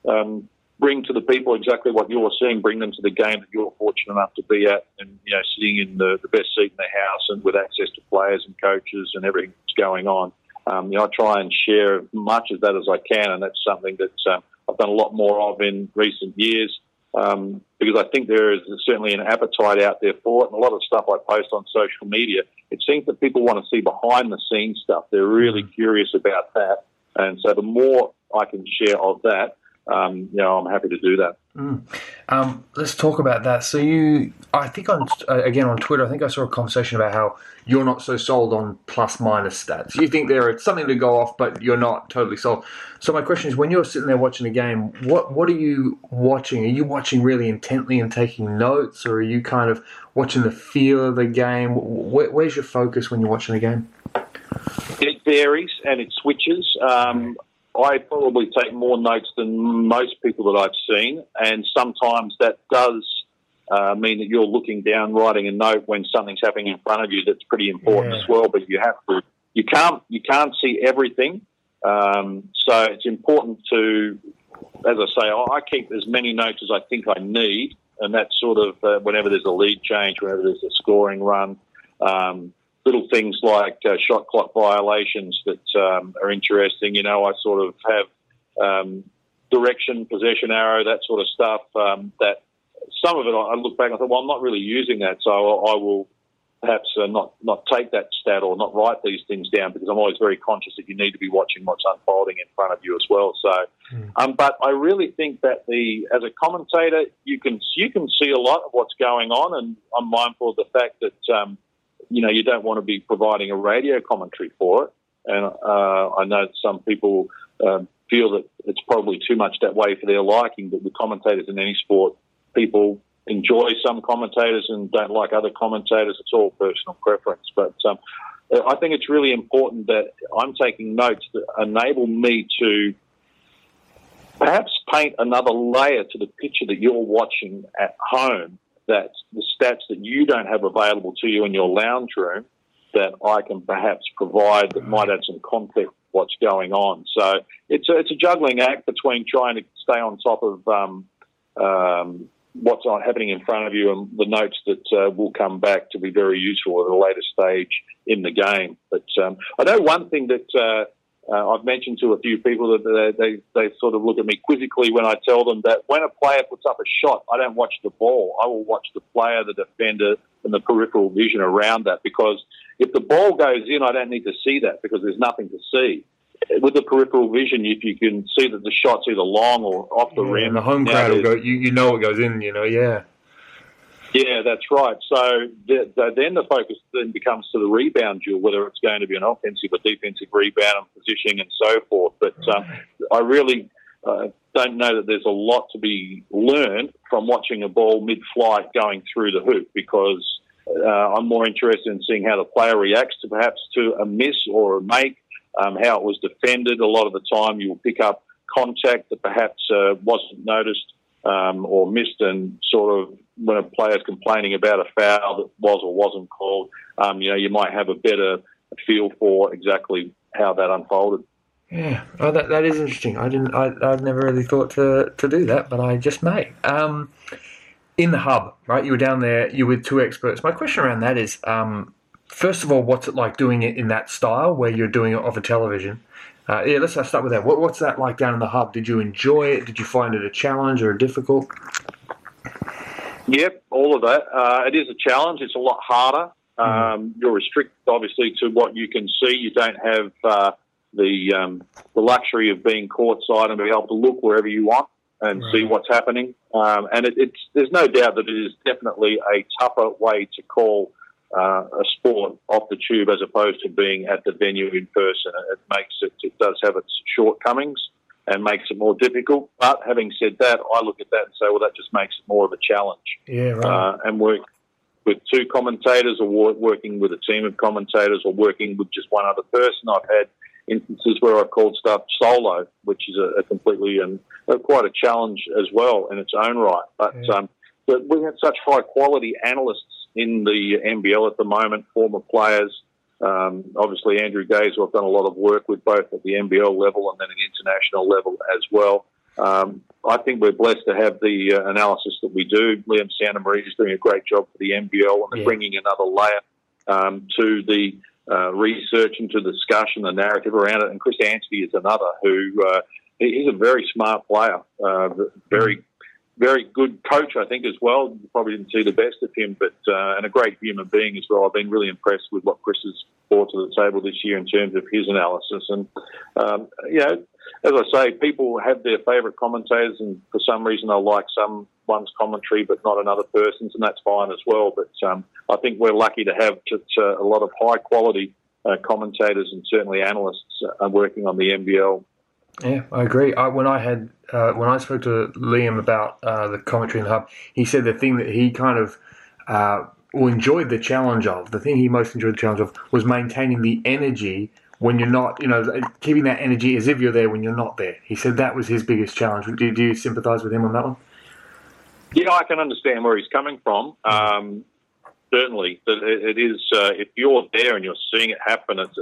bring to the people exactly what you're seeing, bring them to the game that you're fortunate enough to be at, and sitting in the best seat in the house and with access to players and coaches and everything that's going on. I try and share as much of that as I can, and that's something that I've done a lot more of in recent years. Because I think there is certainly an appetite out there for it. And a lot of stuff I post on social media, it seems that people want to see behind the scenes stuff. They're really curious about that. And so the more I can share of that, I'm happy to do that.
Let's talk about that. So I think on Twitter, I think I saw a conversation about how you're not so sold on plus-minus stats. You think they're something to go off, but you're not totally sold. So my question is, when you're sitting there watching a game, what are you watching? Are you watching really intently and taking notes, or are you kind of watching the feel of the game? Where's your focus when you're watching a game?
It varies and it switches. I probably take more notes than most people that I've seen, and sometimes that does mean that you're looking down, writing a note when something's happening in front of you that's pretty important as well. But you have to, you can't see everything, so it's important to, as I say, I keep as many notes as I think I need, and that's sort of whenever there's a lead change, whenever there's a scoring run. Little things like shot clock violations that are interesting. I sort of have direction, possession arrow, that sort of stuff. That some of it I look back and I thought, well, I'm not really using that, so I will perhaps not take that stat or not write these things down, because I'm always very conscious that you need to be watching what's unfolding in front of you as well. So, but I really think that as a commentator, you can see a lot of what's going on, and I'm mindful of the fact that you don't want to be providing a radio commentary for it. And I know that some people feel that it's probably too much that way for their liking, but with commentators in any sport, people enjoy some commentators and don't like other commentators. It's all personal preference. But I think it's really important that I'm taking notes that enable me to perhaps paint another layer to the picture that you're watching at home, that the stats that you don't have available to you in your lounge room, that I can perhaps provide that might add some context to what's going on. So it's a juggling act between trying to stay on top of what's happening in front of you and the notes that will come back to be very useful at a later stage in the game. But I know one thing that I've mentioned to a few people, that they sort of look at me quizzically when I tell them that when a player puts up a shot, I don't watch the ball. I will watch the player, the defender, and the peripheral vision around that, because if the ball goes in, I don't need to see that because there's nothing to see. With the peripheral vision, if you can see that the shot's either long or off the rim.
And the home crowd will go, you know it goes in, Yeah,
Yeah, that's right. So then the focus then becomes to the rebound duel, whether it's going to be an offensive or defensive rebound and positioning and so forth. But I really don't know that there's a lot to be learned from watching a ball mid-flight going through the hoop, because I'm more interested in seeing how the player reacts to perhaps to a miss or a make, how it was defended. A lot of the time you'll pick up contact that perhaps wasn't noticed or missed, and sort of when a player's complaining about a foul that was or wasn't called, you might have a better feel for exactly how that unfolded.
Yeah, that is interesting. I've never really thought to do that, but I just may. In the hub, right? You were down there. You were with two experts. My question around that is, first of all, what's it like doing it in that style where you're doing it off a television? Let's start with that. What's that like down in the hub? Did you enjoy it? Did you find it a challenge or difficult?
Yep, all of that. It is a challenge. It's a lot harder. You're restricted, obviously, to what you can see. You don't have the luxury of being courtside and being able to look wherever you want and see what's happening. And there's no doubt that it is definitely a tougher way to call a sport off the tube as opposed to being at the venue in person. It does have its shortcomings and makes it more difficult. But having said that, I look at that and say, well, that just makes it more of a challenge.
Yeah, right.
And work with two commentators, or working with a team of commentators, or working with just one other person. I've had instances where I've called stuff solo, which is a completely quite a challenge as well in its own right. But we have such high quality analysts in the NBL at the moment, former players. Obviously, Andrew Gaze, who I've done a lot of work with both at the NBL level and then at international level as well. I think we're blessed to have the analysis that we do. Liam Santamaria is doing a great job for the NBL, and they're bringing another layer to the research and to the discussion, the narrative around it. And Chris Anstey is another who he's a very smart player, very, very good coach, I think, as well. You probably didn't see the best of him, but and a great human being as well. I've been really impressed with what Chris has brought to the table this year in terms of his analysis. And, as I say, people have their favourite commentators, and for some reason they'll like someone's commentary but not another person's, and that's fine as well. But I think we're lucky to have a lot of high-quality commentators and certainly analysts working on the NBL.
Yeah, I agree. When I spoke to Liam about the commentary in the hub, he said the thing that he kind of enjoyed the challenge of, the thing he most enjoyed the challenge of, was maintaining the energy when you're not, keeping that energy as if you're there when you're not there. He said that was his biggest challenge. Do you sympathise with him on that one? Yeah,
I can understand where he's coming from. Certainly, it is. If you're there and you're seeing it happen, it's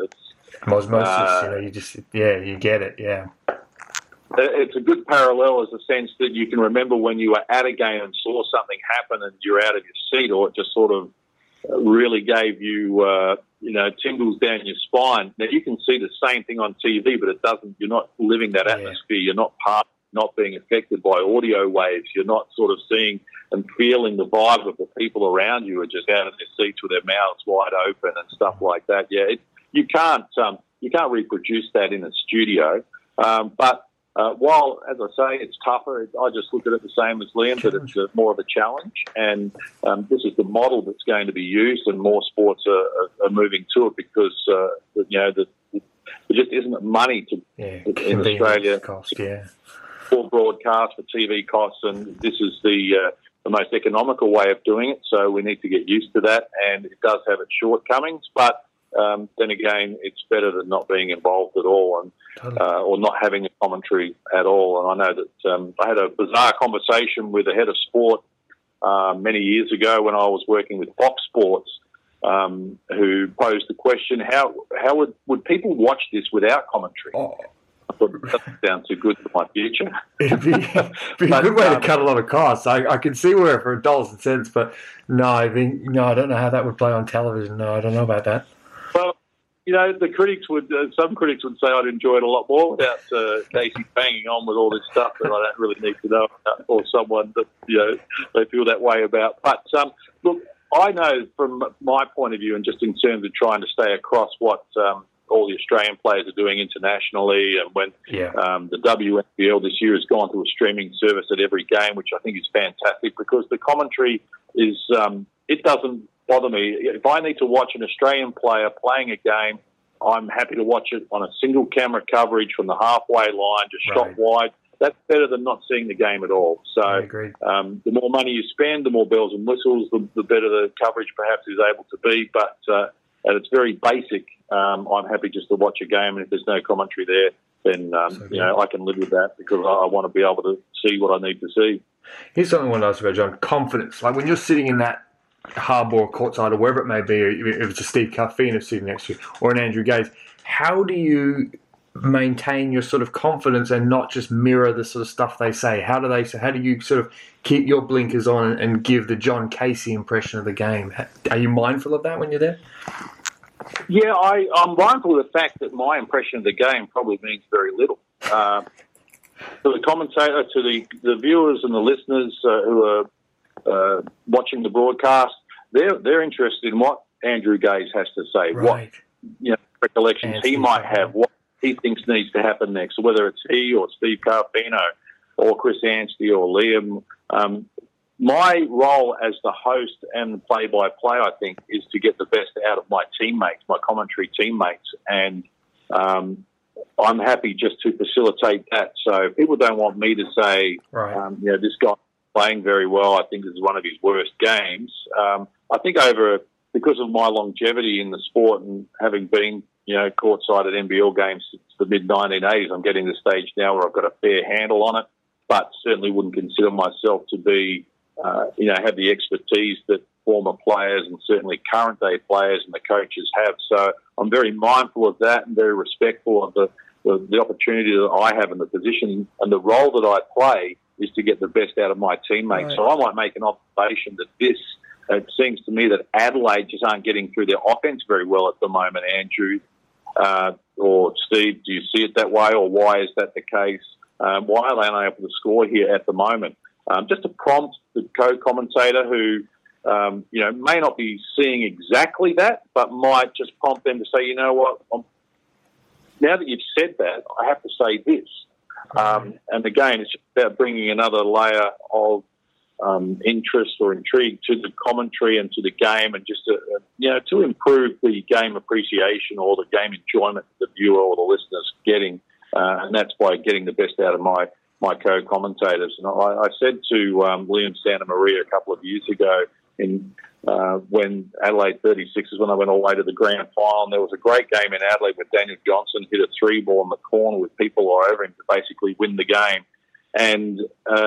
osmosis. You get it. Yeah.
It's a good parallel, as a sense that you can remember when you were at a game and saw something happen and you're out of your seat, or it just sort of really gave you, tingles down your spine. Now, you can see the same thing on TV, but it doesn't. You're not living that atmosphere. You're not not being affected by audio waves. You're not sort of seeing and feeling the vibe of the people around you are just out of their seats with their mouths wide open and stuff like that. Yeah, you can't reproduce that in a studio, but. While, as I say, it's tougher, I just look at it the same as Liam, that it's more of a challenge. And this is the model that's going to be used, and more sports are moving to it because, there just isn't money in Australia for broadcast, for TV costs, and this is the most economical way of doing it. So we need to get used to that, and it does have its shortcomings, but then again, it's better than not being involved at all, and or not having a commentary at all. And I know that I had a bizarre conversation with the head of sport many years ago when I was working with Fox Sports, who posed the question: How would people watch this without commentary? Oh. I thought that sounds too good for my future.
It'd be a good way to cut a lot of costs. I can see where for dollars and cents, but I don't know how that would play on television. No, I don't know about that.
Well, the critics some critics would say I'd enjoy it a lot more without Casey banging on with all this stuff that I don't really need to know about, or someone that, they feel that way about. But, look, I know from my point of view, and just in terms of trying to stay across what all the Australian players are doing internationally, and when the WNBL this year has gone to a streaming service at every game, which I think is fantastic because the commentary is, it doesn't bother me. If I need to watch an Australian player playing a game, I'm happy to watch it on a single camera coverage from the halfway line, just shot wide. That's better than not seeing the game at all. So the more money you spend, the more bells and whistles, the better the coverage perhaps is able to be. But at its very basic, I'm happy just to watch a game, and if there's no commentary there, then I can live with that because I want to be able to see what I need to see.
Here's something I want to ask about, John. Confidence. Like when you're sitting in that hub or courtside or wherever it may be, if it's a Steve Carfino sitting next to you or an Andrew Gaze, how do you maintain your sort of confidence and not just mirror the sort of stuff they say? How do you sort of keep your blinkers on and give the John Casey impression of the game? Are you mindful of that when you're there?
Yeah, I'm mindful of the fact that my impression of the game probably means very little. To the commentator, to the viewers and the listeners who are watching the broadcast, they're interested in what Andrew Gaze has to say, what recollections he might have, what he thinks needs to happen next, whether it's he or Steve Carfino or Chris Anstey or Liam. My role as the host and the play-by-play, I think, is to get the best out of my teammates, my commentary teammates, and I'm happy just to facilitate that. So if people don't want me to say, this guy's playing very well, I think this is one of his worst games. I think because of my longevity in the sport and having been courtside at NBL games since the mid-1980s, I'm getting to the stage now where I've got a fair handle on it, but certainly wouldn't consider myself to be, have the expertise that former players and certainly current-day players and the coaches have. So I'm very mindful of that and very respectful of the opportunity that I have in the position and the role that I play is to get the best out of my teammates. Right. So I might make an observation that it seems to me that Adelaide just aren't getting through their offense very well at the moment, Andrew. Or Steve, do you see it that way, or why is that the case? Why are they unable to score here at the moment? Just to prompt the co-commentator who, may not be seeing exactly that, but might just prompt them to say, you know what, now that you've said that, I have to say this. And again, it's just about bringing another layer of interest or intrigue to the commentary and to the game, and just to improve the game appreciation or the game enjoyment the viewer or the listener's getting, and that's by getting the best out of my co-commentators. And I said to Liam Santa Maria a couple of years ago when Adelaide 36ers, when I went all the way to the grand final, and there was a great game in Adelaide where Daniel Johnson hit a 3-ball in the corner with people all over him to basically win the game. And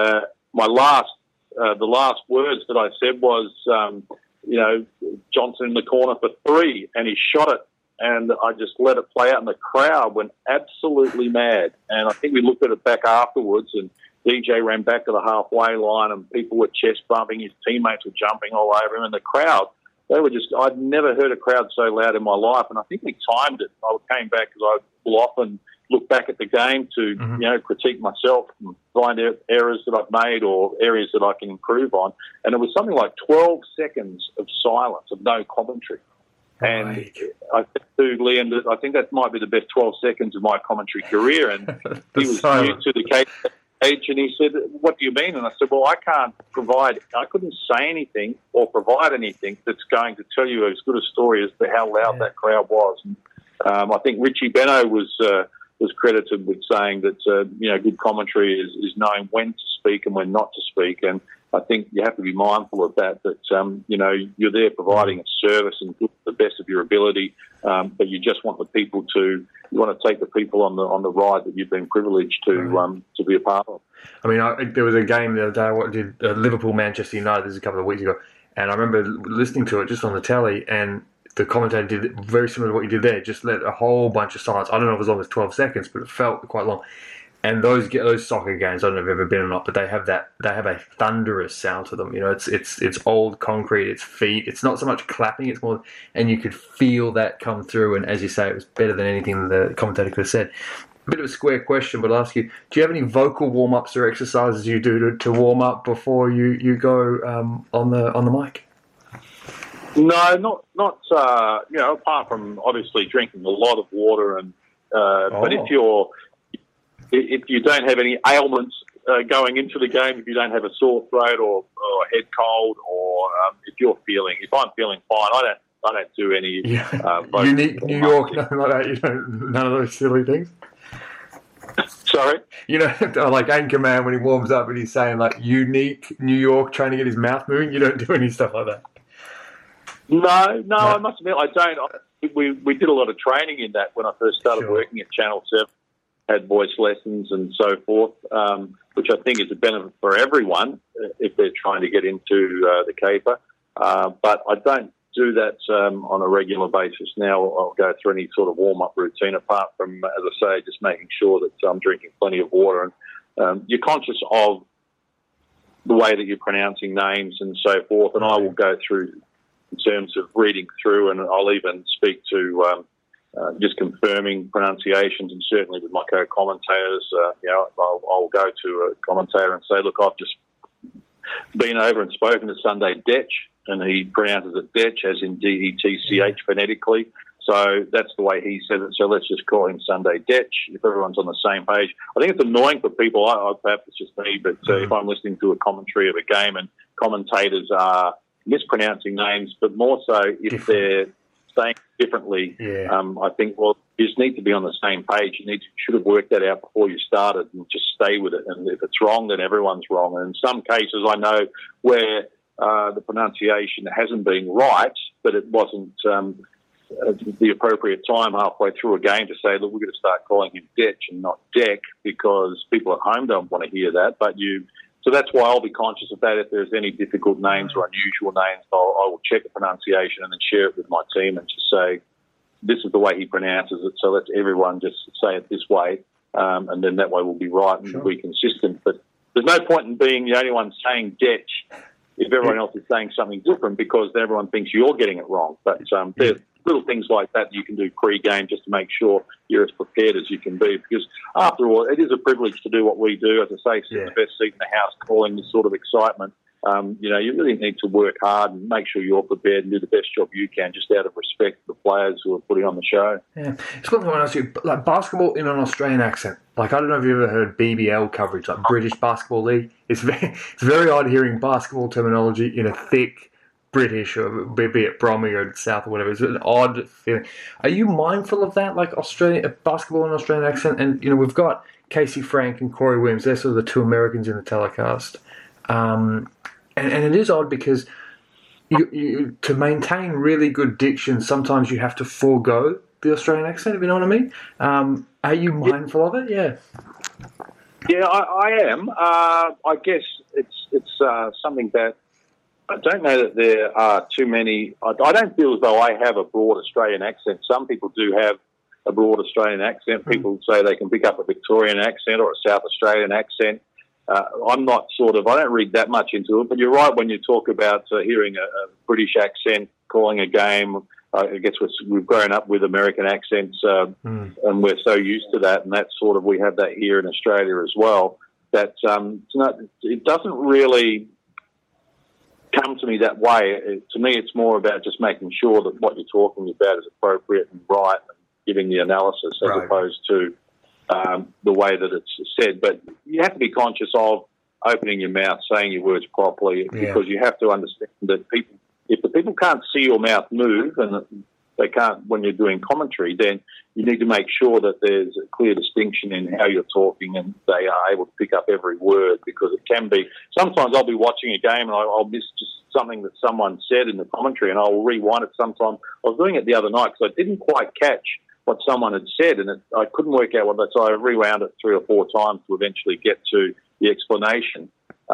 the last words that I said was, Johnson in the corner for 3, and he shot it, and I just let it play out, and the crowd went absolutely mad. And I think we looked at it back afterwards, and DJ ran back to the halfway line, and people were chest bumping, his teammates were jumping all over him, and the crowd, I'd never heard a crowd so loud in my life, and I think we timed it. I came back because I will often look back at the game to, critique myself and find errors that I've made or areas that I can improve on. And it was something like 12 seconds of silence, of no commentary. And I said to Liam that I think that might be the best 12 seconds of my commentary career. And he was new to the cage, and he said, "What do you mean?" And I said, "Well, I couldn't say anything or provide anything that's going to tell you as good a story as to how loud that crowd was." And, I think Richie Beno was credited with saying that, good commentary is knowing when to speak and when not to speak. And I think you have to be mindful of that, you're there providing a service and the best of your ability, but you just want you want to take the people on the ride that you've been privileged to be a part of.
I mean, there was a game the other day, what did Liverpool-Manchester United, this was a couple of weeks ago, and I remember listening to it just on the telly, and the commentator did very similar to what you did there, just let a whole bunch of silence. I don't know if it was as long as 12 seconds, but it felt quite long. And those soccer games, I don't know if you've ever been or not, but they have a thunderous sound to them. It's old concrete, it's feet. It's not so much clapping, it's more, and you could feel that come through. And as you say, it was better than anything the commentator could have said. A bit of a square question, but I'll ask you: do you have any vocal warm-ups or exercises you do to warm up before you go on the mic?
No, not apart from obviously drinking a lot of water and but if you don't have any ailments going into the game, if you don't have a sore throat or a head cold, or if I'm feeling fine, I don't do any
unique New York, nothing like that. None of those silly things.
Sorry?
Like Anchorman when he warms up and he's saying like unique New York, trying to get his mouth moving. You don't do any stuff like that.
No, I must admit I don't. We did a lot of training in that when I first started working at Channel 7, had voice lessons and so forth, which I think is a benefit for everyone if they're trying to get into the caper. But I don't do that on a regular basis now. I'll go through any sort of warm-up routine apart from, as I say, just making sure that I'm drinking plenty of water. And you're conscious of the way that you're pronouncing names and so forth, and I will go through in terms of reading through, and I'll even speak to just confirming pronunciations, and certainly with my co-commentators, I'll go to a commentator and say, look, I've just been over and spoken to Sunday Dech, and he pronounces it Dech, as in D-E-T-C-H phonetically. So that's the way he says it. So let's just call him Sunday Dech if everyone's on the same page. I think it's annoying for people. Perhaps it's just me, but if I'm listening to a commentary of a game and commentators are mispronouncing names, but more so if they're saying differently, I think, well, you just need to be on the same page. You should have worked that out before you started and just stay with it. And if it's wrong, then everyone's wrong. And in some cases, I know where the pronunciation hasn't been right, but it wasn't the appropriate time halfway through a game to say, look, we're going to start calling him Dech and not Deck, because people at home don't want to hear that. So that's why I'll be conscious of that. If there's any difficult names or unusual names, I will check the pronunciation and then share it with my team and just say, this is the way he pronounces it, so let's everyone just say it this way, and then that way we'll be right and be consistent. But there's no point in being the only one saying Dech if everyone else is saying something different, because everyone thinks you're getting it wrong. But there's little things like that you can do pre-game just to make sure you're as prepared as you can be, because after all, it is a privilege to do what we do. As I say, sit in the best seat in the house calling this sort of excitement. You really need to work hard and make sure you're prepared and do the best job you can, just out of respect for the players who are putting on the show. Yeah,
it's one thing I want to ask you, like basketball in an Australian accent. Like, I don't know if you've ever heard BBL coverage, like British Basketball League. It's very odd hearing basketball terminology in a thick British, or be it Brommy or South or whatever. It's an odd feeling. Are you mindful of that, like basketball in an Australian accent? And we've got Casey Frank and Corey Williams. They're sort of the two Americans in the telecast. And it is odd because you to maintain really good diction, sometimes you have to forego the Australian accent, if you know what I mean. Are you mindful of it? Yeah.
Yeah, I am. I guess it's something that I don't know that there are too many. I don't feel as though I have a broad Australian accent. Some people do have a broad Australian accent. People say they can pick up a Victorian accent or a South Australian accent. I'm not I don't read that much into it, but you're right when you talk about hearing a British accent calling a game. I guess we've grown up with American accents, and we're so used to that, and that's we have that here in Australia as well. That it doesn't really come to me that way. To me, it's more about just making sure that what you're talking about is appropriate and right, and giving the analysis as opposed to the way that it's said. But you have to be conscious of opening your mouth, saying your words properly, because you have to understand that if the people can't see your mouth move, and they can't when you're doing commentary, then you need to make sure that there's a clear distinction in how you're talking and they are able to pick up every word, because it can be... Sometimes I'll be watching a game and I'll miss just something that someone said in the commentary, and I'll rewind it sometime. I was doing it the other night because I didn't quite catch what someone had said, and I couldn't work out what that. So I rewound it 3 or 4 times to eventually get to the explanation.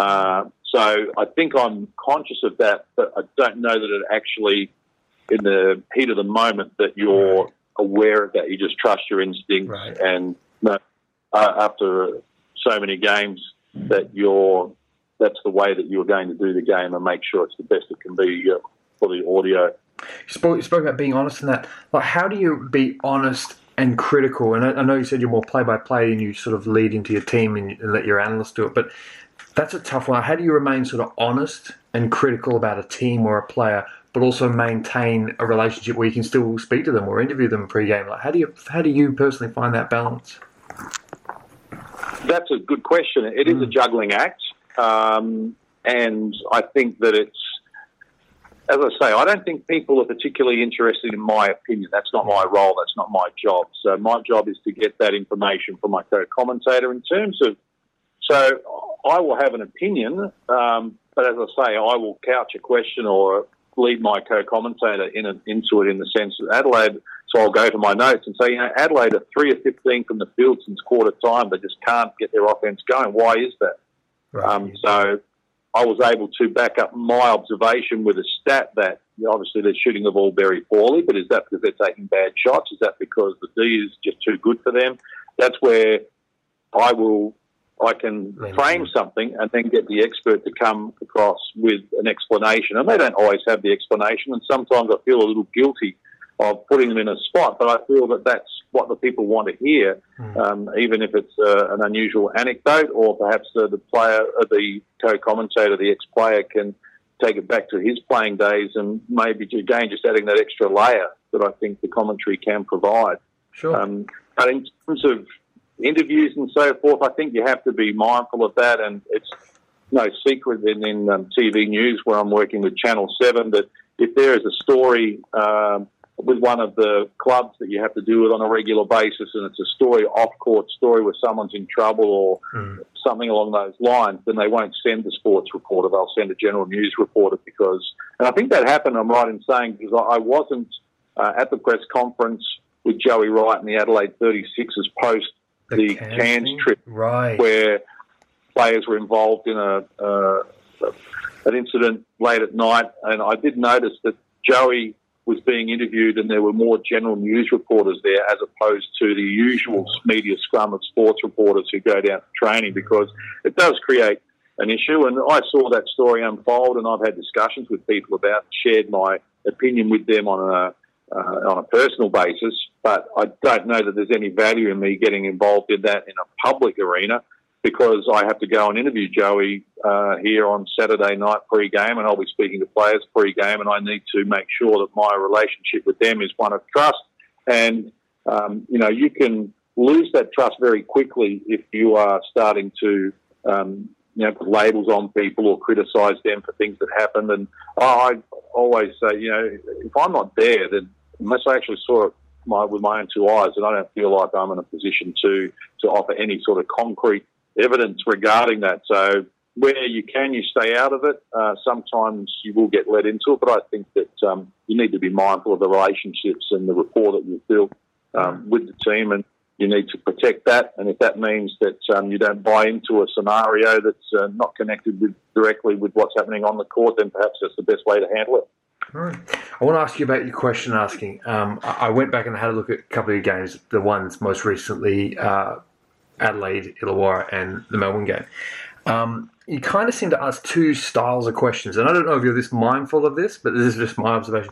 So I think I'm conscious of that, but I don't know that it actually, in the heat of the moment, that you're aware of that. You just trust your instincts, and after so many games, that's the way that you're going to do the game and make sure it's the best it can be for the audio.
You spoke about being honest in that. Like, how do you be honest and critical? And I know you said you're more play-by-play and you sort of lead into your team and let your analysts do it, but that's a tough one. How do you remain sort of honest and critical about a team or a player, but also maintain a relationship where you can still speak to them or interview them pre-game? Like, how do you personally find that balance?
That's a good question. It is a juggling act, and I think that it's, as I say, I don't think people are particularly interested in my opinion. That's not my role. That's not my job. So my job is to get that information from my co-commentator. In terms of, so I will have an opinion, but as I say, I will couch a question or lead my co-commentator into it in the sense that Adelaide, so I'll go to my notes and say, Adelaide are 3 of 15 from the field since quarter time. They just can't get their offence going. Why is that? Right. So I was able to back up my observation with a stat that obviously they're shooting the ball very poorly, but is that because they're taking bad shots? Is that because the D is just too good for them? That's where I can frame something and then get the expert to come across with an explanation. And they don't always have the explanation, and sometimes I feel a little guilty of putting them in a spot, but I feel that that's what the people want to hear, even if it's an unusual anecdote, or perhaps the co-commentator, the ex-player, can take it back to his playing days and maybe, again, just adding that extra layer that I think the commentary can provide.
Sure.
But in terms of interviews and so forth, I think you have to be mindful of that, and it's no secret in TV news where I'm working with Channel 7 that if there is a story with one of the clubs that you have to do with on a regular basis, and it's a story, off-court story where someone's in trouble or something along those lines, then they won't send the sports reporter. They'll send a general news reporter because, and I think that happened, I'm right in saying, because I wasn't at the press conference with Joey Wright and the Adelaide 36ers post the Cairns trip,
right,
where players were involved in an incident late at night, and I did notice that Joey was being interviewed and there were more general news reporters there as opposed to the usual media scrum of sports reporters who go down to training, because it does create an issue. And I saw that story unfold, and I've had discussions with people about, shared my opinion with them on a personal basis, but I don't know that there's any value in me getting involved in that in a public arena, because I have to go and interview Joey here on Saturday night pre-game, and I'll be speaking to players pre-game, and I need to make sure that my relationship with them is one of trust. And, you can lose that trust very quickly if you are starting to, put labels on people or criticise them for things that happen. And I always say, if I'm not there, then unless I actually saw it with my own two eyes, and I don't feel like I'm in a position to offer any sort of concrete evidence regarding that. So where you can, you stay out of it. Sometimes you will get led into it, but I think that you need to be mindful of the relationships and the rapport that you've built with the team, and you need to protect that. And if that means that you don't buy into a scenario that's not connected directly with what's happening on the court, then perhaps that's the best way to handle it.
All right. I want to ask you about your question asking. I went back and had a look at a couple of your games, the ones most recently, Adelaide, Illawarra, and the Melbourne game. You kind of seem to ask two styles of questions, and I don't know if you're this mindful of this, but this is just my observation.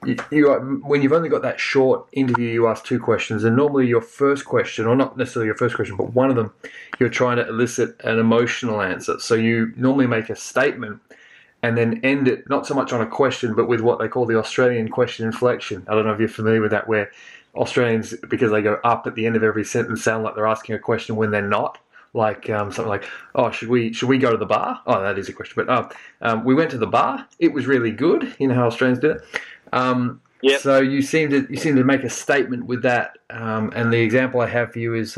When you've only got that short interview, you ask two questions, and normally your first question, or not necessarily your first question, but one of them, you're trying to elicit an emotional answer. So you normally make a statement and then end it not so much on a question, but with what they call the Australian question inflection. I don't know if you're familiar with that, where Australians, because they go up at the end of every sentence, sound like they're asking a question when they're not. Like something like, "Oh, should we go to the bar?" Oh, that is a question. But we went to the bar. It was really good. You know how Australians do it.
Yep.
So you seem to make a statement with that. And the example I have for you is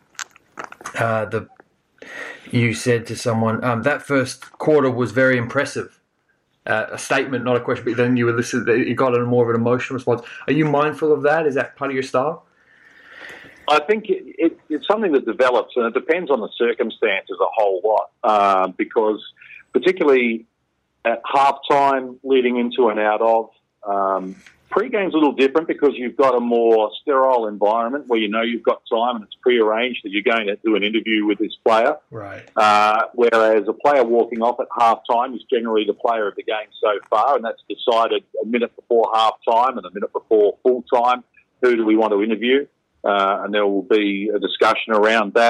you said to someone that first quarter was very impressive. A statement, not a question. But then you got a more of an emotional response. Are you mindful of that? Is that part of your style?
I think it's something that develops, and it depends on the circumstances a whole lot, because particularly at halftime, leading into and out of, pre-game's a little different because you've got a more sterile environment where you've got time and it's pre-arranged that you're going to do an interview with this player.
Right.
Whereas a player walking off at halftime is generally the player of the game so far, and that's decided a minute before halftime and a minute before full time. Who do we want to interview? And there will be a discussion around that.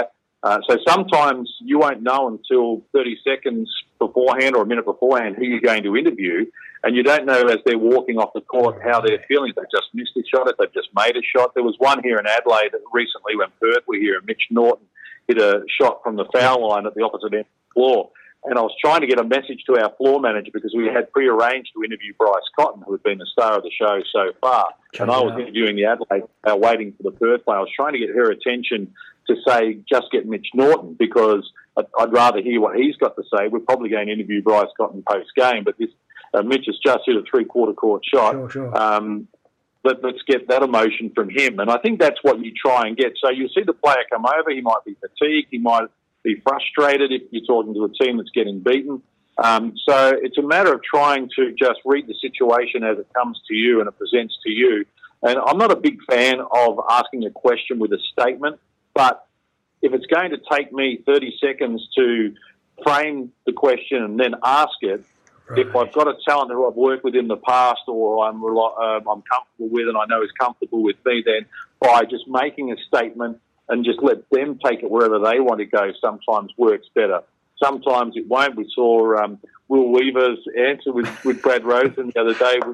So sometimes you won't know until 30 seconds beforehand or a minute beforehand who you're going to interview, and you don't know as they're walking off the court how they're feeling. If they've just missed a shot, if they've just made a shot. There was one here in Adelaide recently when Perth were here, and Mitch Norton hit a shot from the foul line at the opposite end of the floor. And I was trying to get a message to our floor manager because we had prearranged to interview Bryce Cotton, who had been the star of the show so far. And I was interviewing the Adelaide, waiting for the Perth player. I was trying to get her attention to say, just get Mitch Norton, because I'd rather hear what he's got to say. We're probably going to interview Bryce Cotton post-game, but this Mitch has just hit a three-quarter court shot.
Sure.
Let's get that emotion from him. And I think that's what you try and get. So you see the player come over, he might be fatigued, he might be frustrated if you're talking to a team that's getting beaten. So it's a matter of trying to just read the situation as it comes to you and it presents to you. And I'm not a big fan of asking a question with a statement, but if it's going to take me 30 seconds to frame the question and then ask it, if I've got a talent who I've worked with in the past or I'm comfortable with and I know is comfortable with me, then by just making a statement and just let them take it wherever they want to go sometimes works better. Sometimes it won't. We saw Will Weaver's answer with Brad Rosen the other day,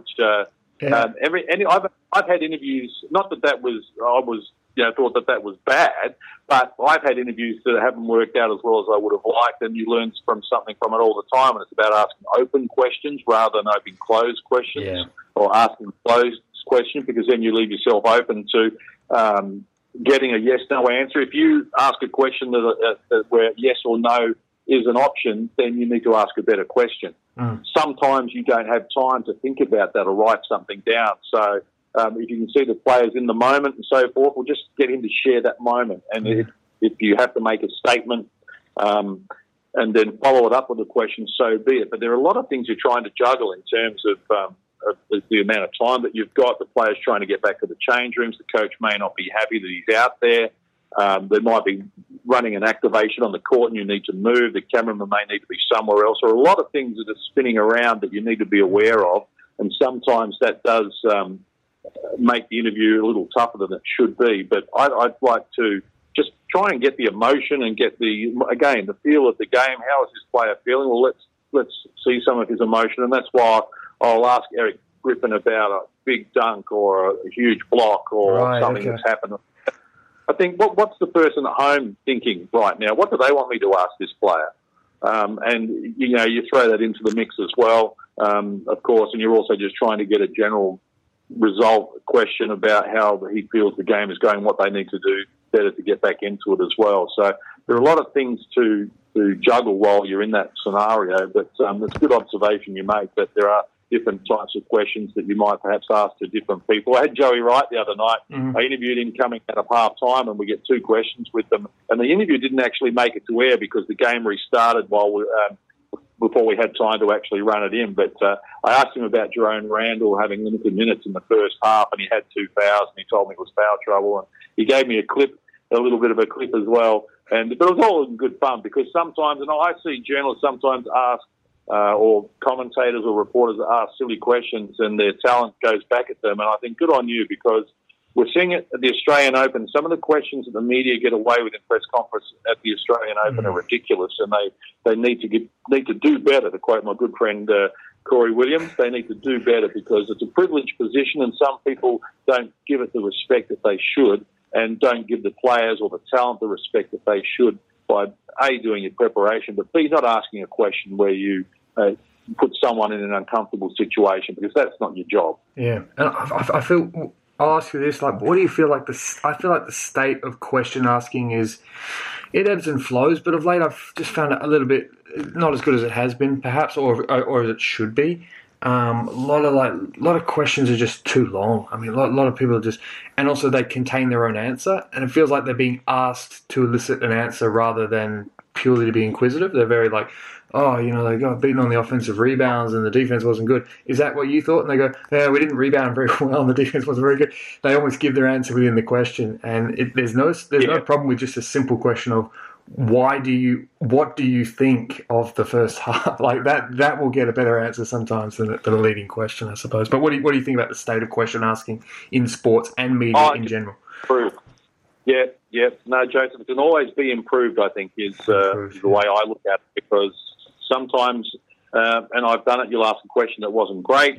which I've had interviews. Not that was thought that was bad, but I've had interviews that haven't worked out as well as I would have liked, and you learn from something from it all the time. And it's about asking open questions rather than open closed questions, or asking closed questions, because then you leave yourself open to getting a yes/no answer. If you ask a question where yes or no is an option, then you need to ask a better question. Sometimes you don't have time to think about that or write something down. So if you can see the players in the moment and so forth, we'll just get him to share that moment. And if you have to make a statement and then follow it up with a question, so be it. But there are a lot of things you're trying to juggle in terms of the amount of time that you've got. The players trying to get back to the change rooms. The coach may not be happy that he's out there. They might be running an activation on the court and you need to move. The cameraman may need to be somewhere else, or a lot of things that are spinning around that you need to be aware of. And sometimes that does make the interview a little tougher than it should be. But I'd like to just try and get the emotion and get the feel of the game. How is this player feeling? Well, let's see some of his emotion, and that's why I'll ask Eric Griffin about a big dunk or a huge block or something that's happened. I think, what's the person at home thinking right now? What do they want me to ask this player? And, you throw that into the mix as well, of course, and you're also just trying to get a general result question about how he feels the game is going, what they need to do better to get back into it as well. So there are a lot of things to juggle while you're in that scenario, but it's a good observation you make that there are different types of questions that you might perhaps ask to different people. I had Joey Wright the other night. I interviewed him coming out of half-time, and we get two questions with them. And the interview didn't actually make it to air because the game restarted before we had time to actually run it in. But I asked him about Jerome Randall having limited minutes in the first half, and he had 2 fouls, and he told me it was foul trouble. And he gave me a little bit of a clip as well. But it was all in good fun because sometimes, and I see journalists sometimes ask, or commentators or reporters ask silly questions and their talent goes back at them. And I think good on you, because we're seeing it at the Australian Open. Some of the questions that the media get away with in press conference at the Australian Open are ridiculous, and they need to do better, to quote my good friend Corey Williams. They need to do better because it's a privileged position and some people don't give it the respect that they should and don't give the players or the talent the respect that they should by, A, doing your preparation, but B, not asking a question where you put someone in an uncomfortable situation, because that's not your job.
Yeah, and I feel, I'll ask you this, what do you feel like I feel like the state of question asking is, it ebbs and flows, but of late I've just found it a little bit not as good as it has been, perhaps, or as it should be. A lot of questions are just too long. I mean, a lot of people are just, and also they contain their own answer, and it feels like they're being asked to elicit an answer rather than purely to be inquisitive. They're very like, they got beaten on the offensive rebounds and the defense wasn't good. Is that what you thought? And they go, yeah, we didn't rebound very well and the defense wasn't very good. They almost give their answer within the question, and there's no problem with just a simple question of what do you think of the first half? Like that will get a better answer sometimes than a leading question, I suppose. But what do you think about the state of question asking in sports and media in general?
Yeah. No, Joseph, it can always be improved, I think, is the way I look at it, because sometimes, and I've done it, you'll ask a question that wasn't great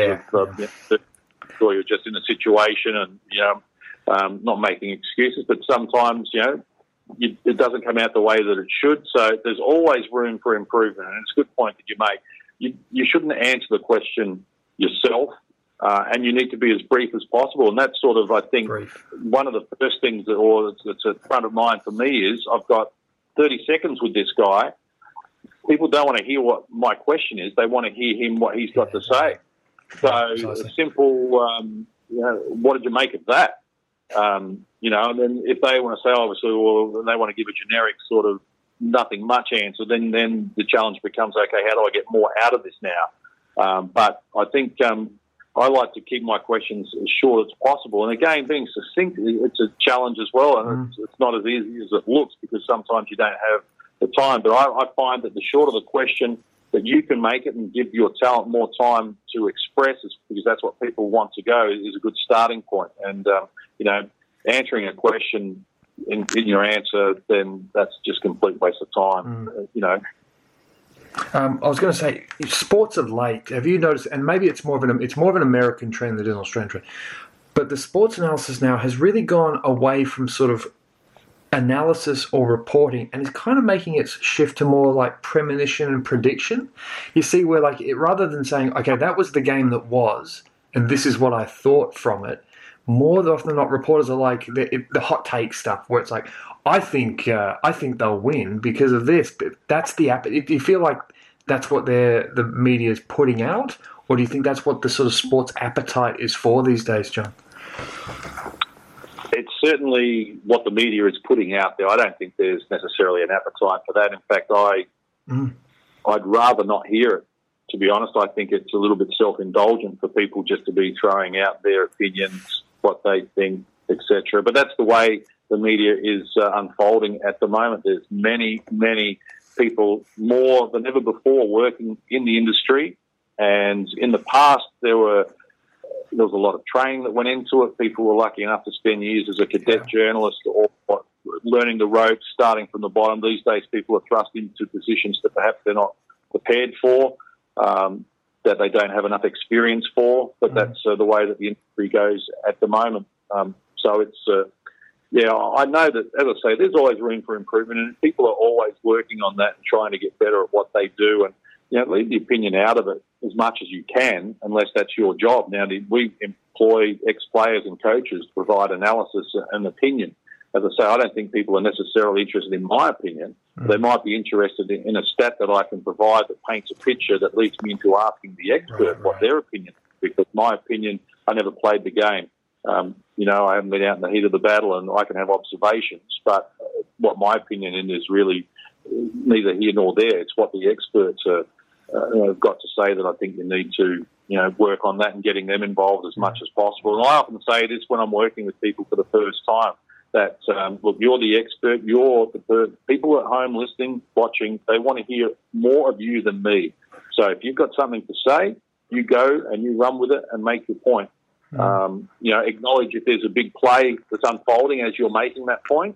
or you're just in a situation and, not making excuses, but sometimes, it doesn't come out the way that it should. So there's always room for improvement, and it's a good point that you make. You shouldn't answer the question yourself, and you need to be as brief as possible. And that's sort of, I think, one of the first things that's at front of mind for me is I've got 30 seconds with this guy. People don't want to hear what my question is. They want to hear him, what he's got to say. So a simple, what did you make of that? And then if they want to say, obviously, well, they want to give a generic sort of nothing much answer, then the challenge becomes, okay, how do I get more out of this now? But I think I like to keep my questions as short as possible. And again, being succinct, it's a challenge as well. And it's not as easy as it looks, because sometimes you don't have the time. But I find that the shorter the question, that you can make it and give your talent more time to express, because that's what people want to go, is a good starting point. And, answering a question in your answer, then that's just complete waste of time,
I was going to say, sports of late, have you noticed, and maybe it's more of an American trend than an Australian trend, but the sports analysis now has really gone away from sort of analysis or reporting, and it's kind of making it shift to more like premonition and prediction. You see where rather than saying, okay, that was the game that was, and this is what I thought from it, more often than not, reporters are like the hot take stuff, where it's like, I think they'll win because of this. But that's do you feel like that's what the media is putting out, or do you think that's what the sort of sports appetite is for these days, John?
It's certainly what the media is putting out there. I don't think there's necessarily an appetite for that. In fact, I'd rather not hear it. To be honest, I think it's a little bit self-indulgent for people just to be throwing out their opinions, what they think, etc. But that's the way the media is unfolding at the moment. There's many, many people, more than ever before, working in the industry. And in the past, there was a lot of training that went into it. People were lucky enough to spend years as a cadet journalist or learning the ropes, starting from the bottom. These days, people are thrust into positions that perhaps they're not prepared for, that they don't have enough experience for. But that's the way that the industry goes at the moment. So it's, I know that, as I say, there's always room for improvement, and people are always working on that and trying to get better at what they do. And, leave the opinion out of it as much as you can, unless that's your job. Now, we employ ex-players and coaches to provide analysis and opinion. As I say, I don't think people are necessarily interested in my opinion. They might be interested in a stat that I can provide that paints a picture that leads me into asking the expert what their opinion is, because my opinion, I never played the game. I haven't been out in the heat of the battle, and I can have observations, but what my opinion is really neither here nor there. It's what the experts have got to say that I think you need to, work on that and getting them involved as much as possible. And I often say this when I'm working with people for the first time, that, look, you're the expert, you're the people at home listening, watching, they want to hear more of you than me. So if you've got something to say, you go and you run with it and make your point. Acknowledge if there's a big play that's unfolding as you're making that point.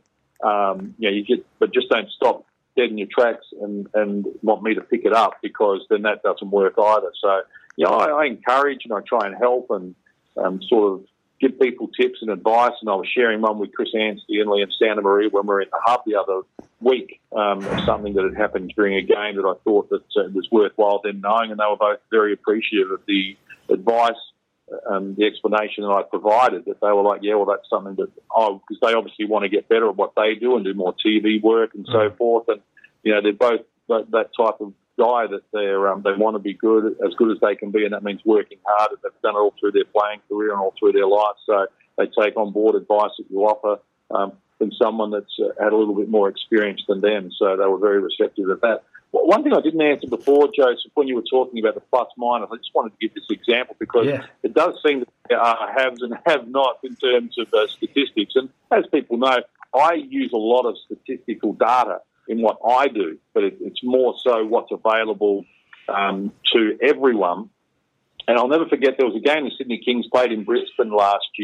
But just don't stop dead in your tracks and want me to pick it up, because then that doesn't work either. So, I encourage and I try and help and sort of give people tips and advice. And I was sharing one with Chris Anstey and Liam Santa Maria when we were in the hub the other week, something that had happened during a game that I thought that was worthwhile them knowing, and they were both very appreciative of the advice, the explanation that I provided, that they were like, yeah, well, that's something that, because they obviously want to get better at what they do and do more TV work and so forth. And, they're both that type of guy that they want to be as good as they can be, and that means working hard. And they've done it all through their playing career and all through their life. So they take on board advice that you offer from someone that's had a little bit more experience than them. So they were very receptive of that. One thing I didn't answer before, Joseph, when you were talking about the plus-minus, I just wanted to give this example because it does seem that there are haves and have-nots in terms of statistics. And as people know, I use a lot of statistical data in what I do, but it's more so what's available to everyone. And I'll never forget, there was a game the Sydney Kings played in Brisbane last year,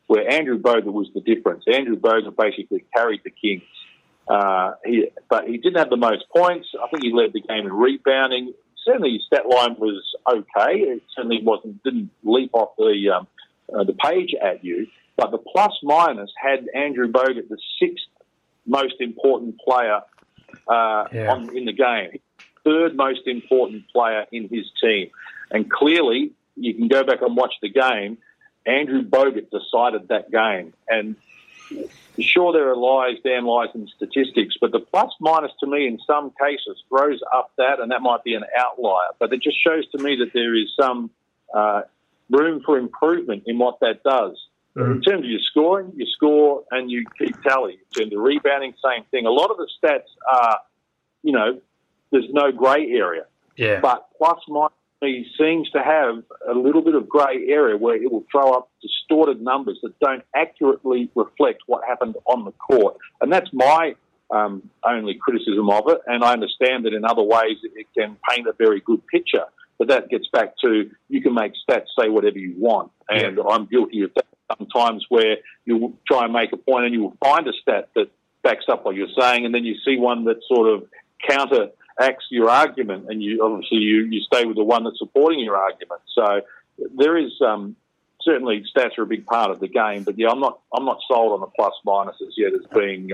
where Andrew Bogut was the difference. Andrew Bogut basically carried the Kings. But he didn't have the most points. I think he led the game in rebounding. Certainly his stat line was okay. It certainly didn't leap off the page at you. But the plus-minus had Andrew Bogut the sixth most important player in the game. Third most important player in his team. And clearly, you can go back and watch the game, Andrew Bogut decided that game. And sure, there are damn lies in statistics, but the plus-minus to me in some cases throws up that, and that might be an outlier. But it just shows to me that there is some room for improvement in what that does. In terms of your scoring, you score and you keep tally. In terms of rebounding, same thing. A lot of the stats are, there's no grey area.
Yeah.
But plus-minus seems to have a little bit of grey area where it will throw up distorted numbers that don't accurately reflect what happened on the court. And that's my only criticism of it. And I understand that in other ways it can paint a very good picture. But that gets back to you can make stats say whatever you want. And I'm guilty of that sometimes, where you try and make a point and you will find a stat that backs up what you're saying, and then you see one that sort of counteracts your argument, and you stay with the one that's supporting your argument. So there is certainly stats are a big part of the game, but I'm not sold on the plus minuses yet as being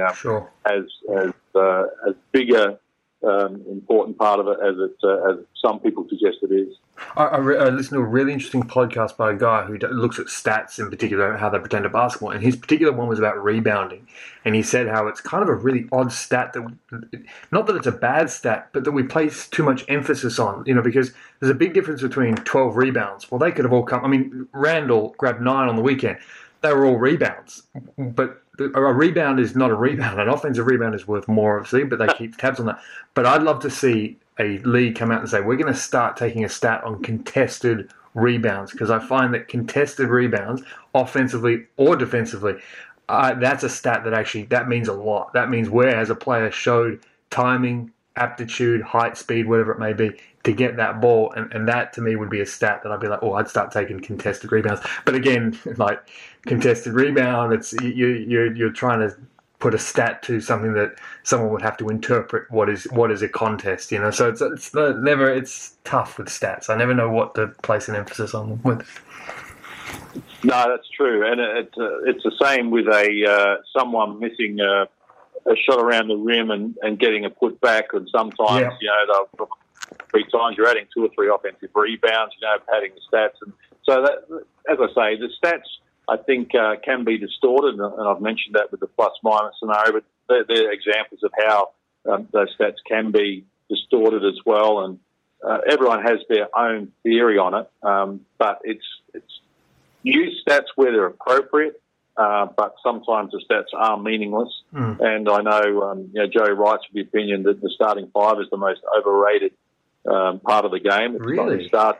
as big a important part of it as some people suggest it is.
I listened to a really interesting podcast by a guy who looks at stats in particular, how they pertain to basketball, and his particular one was about rebounding. And he said how it's kind of a really odd stat, that not that it's a bad stat, but that we place too much emphasis on, because there's a big difference between 12 rebounds. Well, they could have all come. I mean, Randall grabbed 9 on the weekend. They were all rebounds. But a rebound is not a rebound. An offensive rebound is worth more, obviously, but they keep tabs on that. But I'd love to see a league come out and say, we're going to start taking a stat on contested rebounds, because I find that contested rebounds, offensively or defensively, that's a stat that means a lot. That means where has a player showed timing, aptitude, height, speed, whatever it may be, to get that ball. And that, to me, would be a stat that I'd be like, I'd start taking contested rebounds. But again, like contested rebound, it's you're trying to put a stat to something that someone would have to interpret what is a contest, So it's tough with stats. I never know what to place an emphasis on them with.
No, that's true, and it's the same with someone missing a shot around the rim and getting a put back, and sometimes they'll 3 times you're adding 2 or 3 offensive rebounds, padding the stats, and so that, as I say, the stats I think can be distorted, and I've mentioned that with the plus-minus scenario, but they're examples of how those stats can be distorted as well, and everyone has their own theory on it, but it's use stats where they're appropriate, but sometimes the stats are meaningless, and I know Joey writes with the opinion that the starting 5 is the most overrated part of the game. It's
really?
Not the start,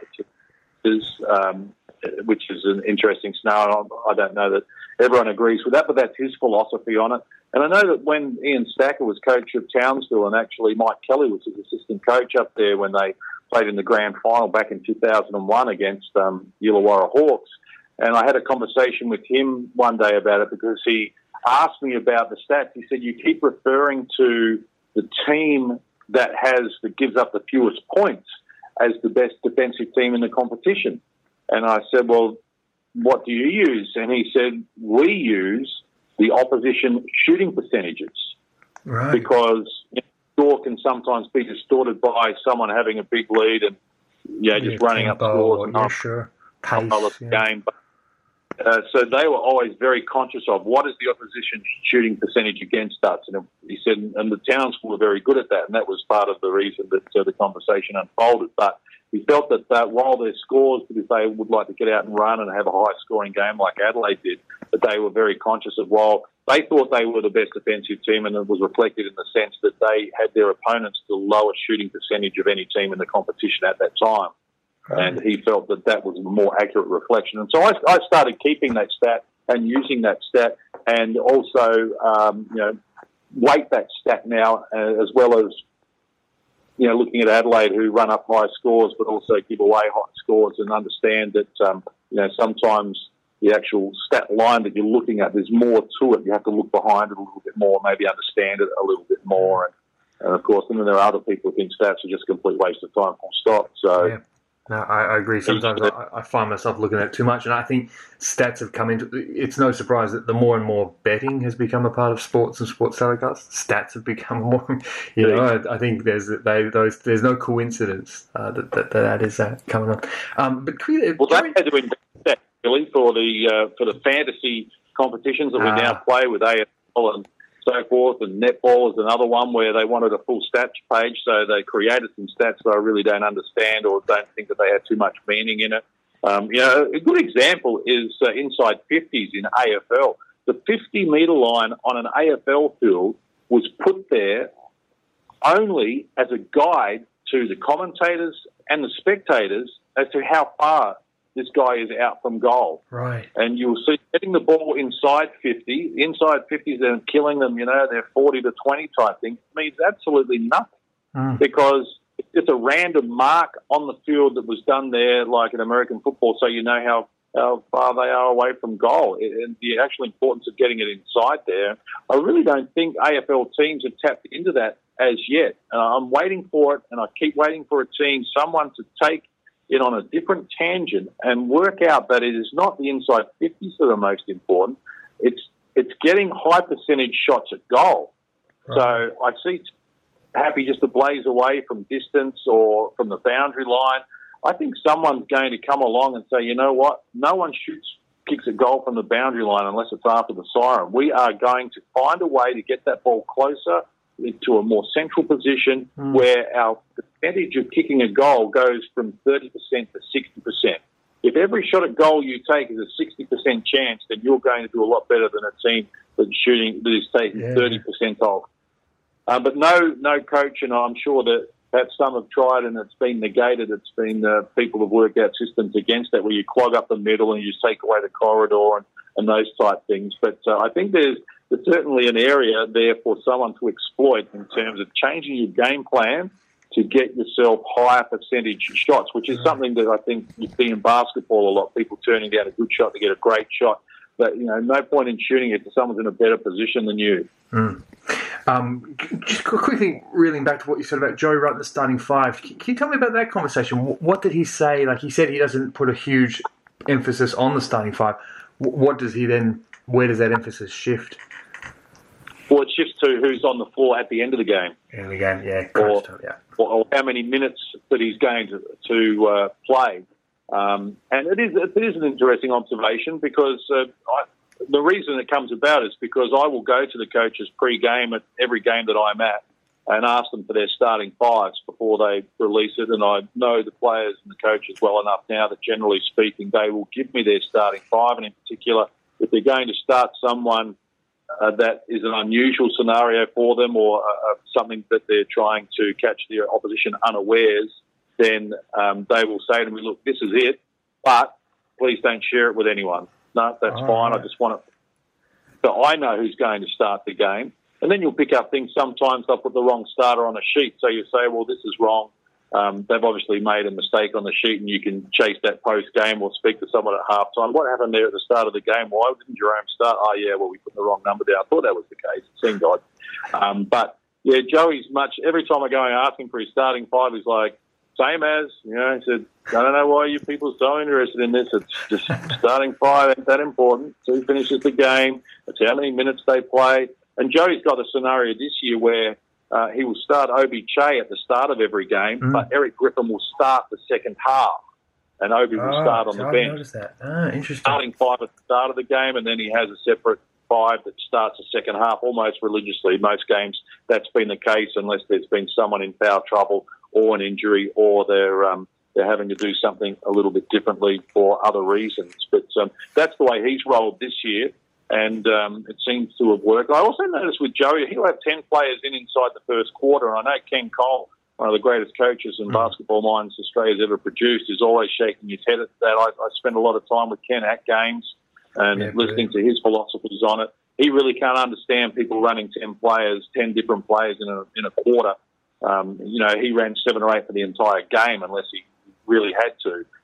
which is an interesting scenario. I don't know that everyone agrees with that, but that's his philosophy on it. And I know that when Ian Stacker was coach of Townsville, and actually Mike Kelly was his assistant coach up there when they played in the grand final back in 2001 against Illawarra Hawks, and I had a conversation with him one day about it, because he asked me about the stats. He said, you keep referring to the team that gives up the fewest points as the best defensive team in the competition. And I said, well, what do you use? And he said, we use the opposition shooting percentages.
Right.
Because score can sometimes be distorted by someone having a big lead and just running up scores and the game. So they were always very conscious of what is the opposition shooting percentage against us. And he said, and the Townsville were very good at that, and that was part of the reason that the conversation unfolded. But he felt that while their scores, because they would like to get out and run and have a high-scoring game like Adelaide did, that they were very conscious of, while they thought they were the best defensive team, and it was reflected in the sense that they had their opponents the lowest shooting percentage of any team in the competition at that time. And he felt that was a more accurate reflection. And so I started keeping that stat and using that stat, and also, weight that stat now, as well as, looking at Adelaide, who run up high scores but also give away high scores, and understand that, sometimes, the actual stat line that you're looking at. There's more to it. You have to look behind it a little bit more, maybe understand it a little bit more. And of course, then there are other people who think stats are just a complete waste of time, full stop. So.
Yeah. No, I agree. Sometimes I find myself looking at it too much, and I think stats have come into. It's no surprise that the more and more betting has become a part of sports and sports telecasts. Stats have become more. I think there's no coincidence that is coming on. But
they had to invest that really for the fantasy competitions that we now play with AFL and so forth, and netball is another one where they wanted a full stats page, so they created some stats that I really don't understand or don't think that they had too much meaning in it. A good example is inside 50s in AFL. The 50-metre line on an AFL field was put there only as a guide to the commentators and the spectators as to how far this guy is out from goal.
Right.
And you'll see getting the ball inside 50, inside 50s, they're killing them, they're 40 to 20 type thing, means absolutely nothing because it's a random mark on the field that was done there like in American football so you know how far they are away from goal and the actual importance of getting it inside there. I really don't think AFL teams have tapped into that as yet. And I'm waiting for it, and I keep waiting for someone to take it on a different tangent and work out that it is not the inside 50s that are most important. It's getting high percentage shots at goal. Right. So I see happy just to blaze away from distance or from the boundary line. I think someone's going to come along and say, you know what, no one kicks a goal from the boundary line unless it's after the siren. We are going to find a way to get that ball closer to a more central position where our percentage of kicking a goal goes from 30% to 60%. If every shot at goal you take is a 60% chance, then you're going to do a lot better than a team that is taking 30% off. But no coach, and I'm sure that perhaps some have tried and it's been negated. It's been people have worked out systems against that where you clog up the middle and you take away the corridor and those type things. But I think there's certainly an area there for someone to exploit in terms of changing your game plan to get yourself higher percentage shots, which is something that I think you see in basketball a lot, people turning down a good shot to get a great shot. But, no point in shooting it to someone's in a better position than you.
Just quickly reeling back to what you said about Joey Wright in the starting five, can you tell me about that conversation? What did he say? Like, he said he doesn't put a huge emphasis on the starting five. What does he then, where does that emphasis shift?
Well, it shifts to who's on the floor at the end of the game.
End of the game, yeah.
Or how many minutes that he's going to play. And it is an interesting observation because the reason it comes about is because I will go to the coaches pre-game at every game that I'm at and ask them for their starting fives before they release it. And I know the players and the coaches well enough now that, generally speaking, they will give me their starting five. And in particular, if they're going to start someone that is an unusual scenario for them or something that they're trying to catch the opposition unawares, then they will say to me, look, this is it, but please don't share it with anyone. No, that's fine. I just want it. So I know who's going to start the game. And then you'll pick up things. Sometimes they'll put the wrong starter on a sheet. So you say, well, this is wrong. They've obviously made a mistake on the sheet, and you can chase that post-game or speak to someone at halftime. What happened there at the start of the game? Why didn't Jerome start? Oh, yeah, well, we put the wrong number down. I thought that was the case. It seemed odd. But, yeah, Joey's every time I go and ask him for his starting five, he's like, same as, he said, I don't know why you people are so interested in this. It's just starting five ain't that important. Who finishes the game? It's how many minutes they play. And Joey's got a scenario this year where he will start Obi Che at the start of every game, but Eric Griffin will start the second half, and Obi will start on the bench.
I noticed that. Interesting.
Starting five at the start of the game, and then he has a separate five that starts the second half almost religiously. Most games that's been the case unless there's been someone in foul trouble or an injury or they're having to do something a little bit differently for other reasons. But that's the way he's rolled this year. And it seems to have worked. I also noticed with Joey, he'll have 10 players inside the first quarter. And I know Ken Cole, one of the greatest coaches and basketball minds Australia's ever produced, is always shaking his head at that. I spend a lot of time with Ken at games and listening to his philosophies on it. He really can't understand people running 10 different players in a quarter. He ran 7 or 8 for the entire game unless he really had to.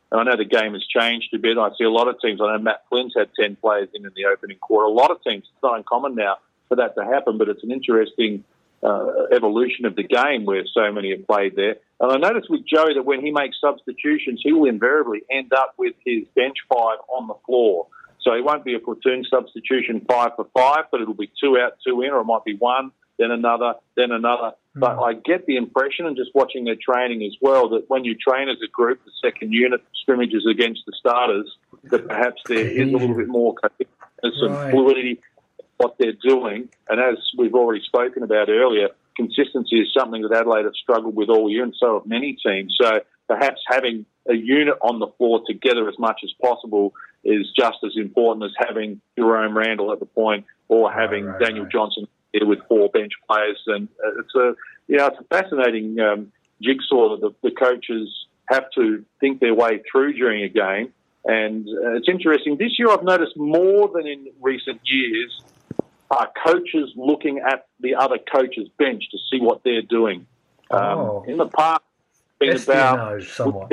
And I know the game has changed a bit. I see a lot of teams. I know Matt Flynn's had 10 players in the opening quarter. A lot of teams, it's not uncommon now for that to happen, but it's an interesting evolution of the game where so many have played there. And I noticed with Joey that when he makes substitutions, he will invariably end up with his bench 5 on the floor. So it won't be a platoon substitution 5 for 5, but it'll be 2 out, 2 in, or it might be 1, then another, then another. But I get the impression, and just watching their training as well, that when you train as a group, the second unit scrimmages against the starters, that perhaps there is a little bit more cohesiveness and fluidity in what they're doing. And as we've already spoken about earlier, consistency is something that Adelaide have struggled with all year, and so have many teams. So perhaps having a unit on the floor together as much as possible is just as important as having Jerome Randall at the point or having Daniel Johnson here with 4 bench players. And it's a fascinating jigsaw that the coaches have to think their way through during a game. And it's interesting. This year I've noticed more than in recent years coaches looking at the other coach's bench to see what they're doing. In the past, it's been about somewhat.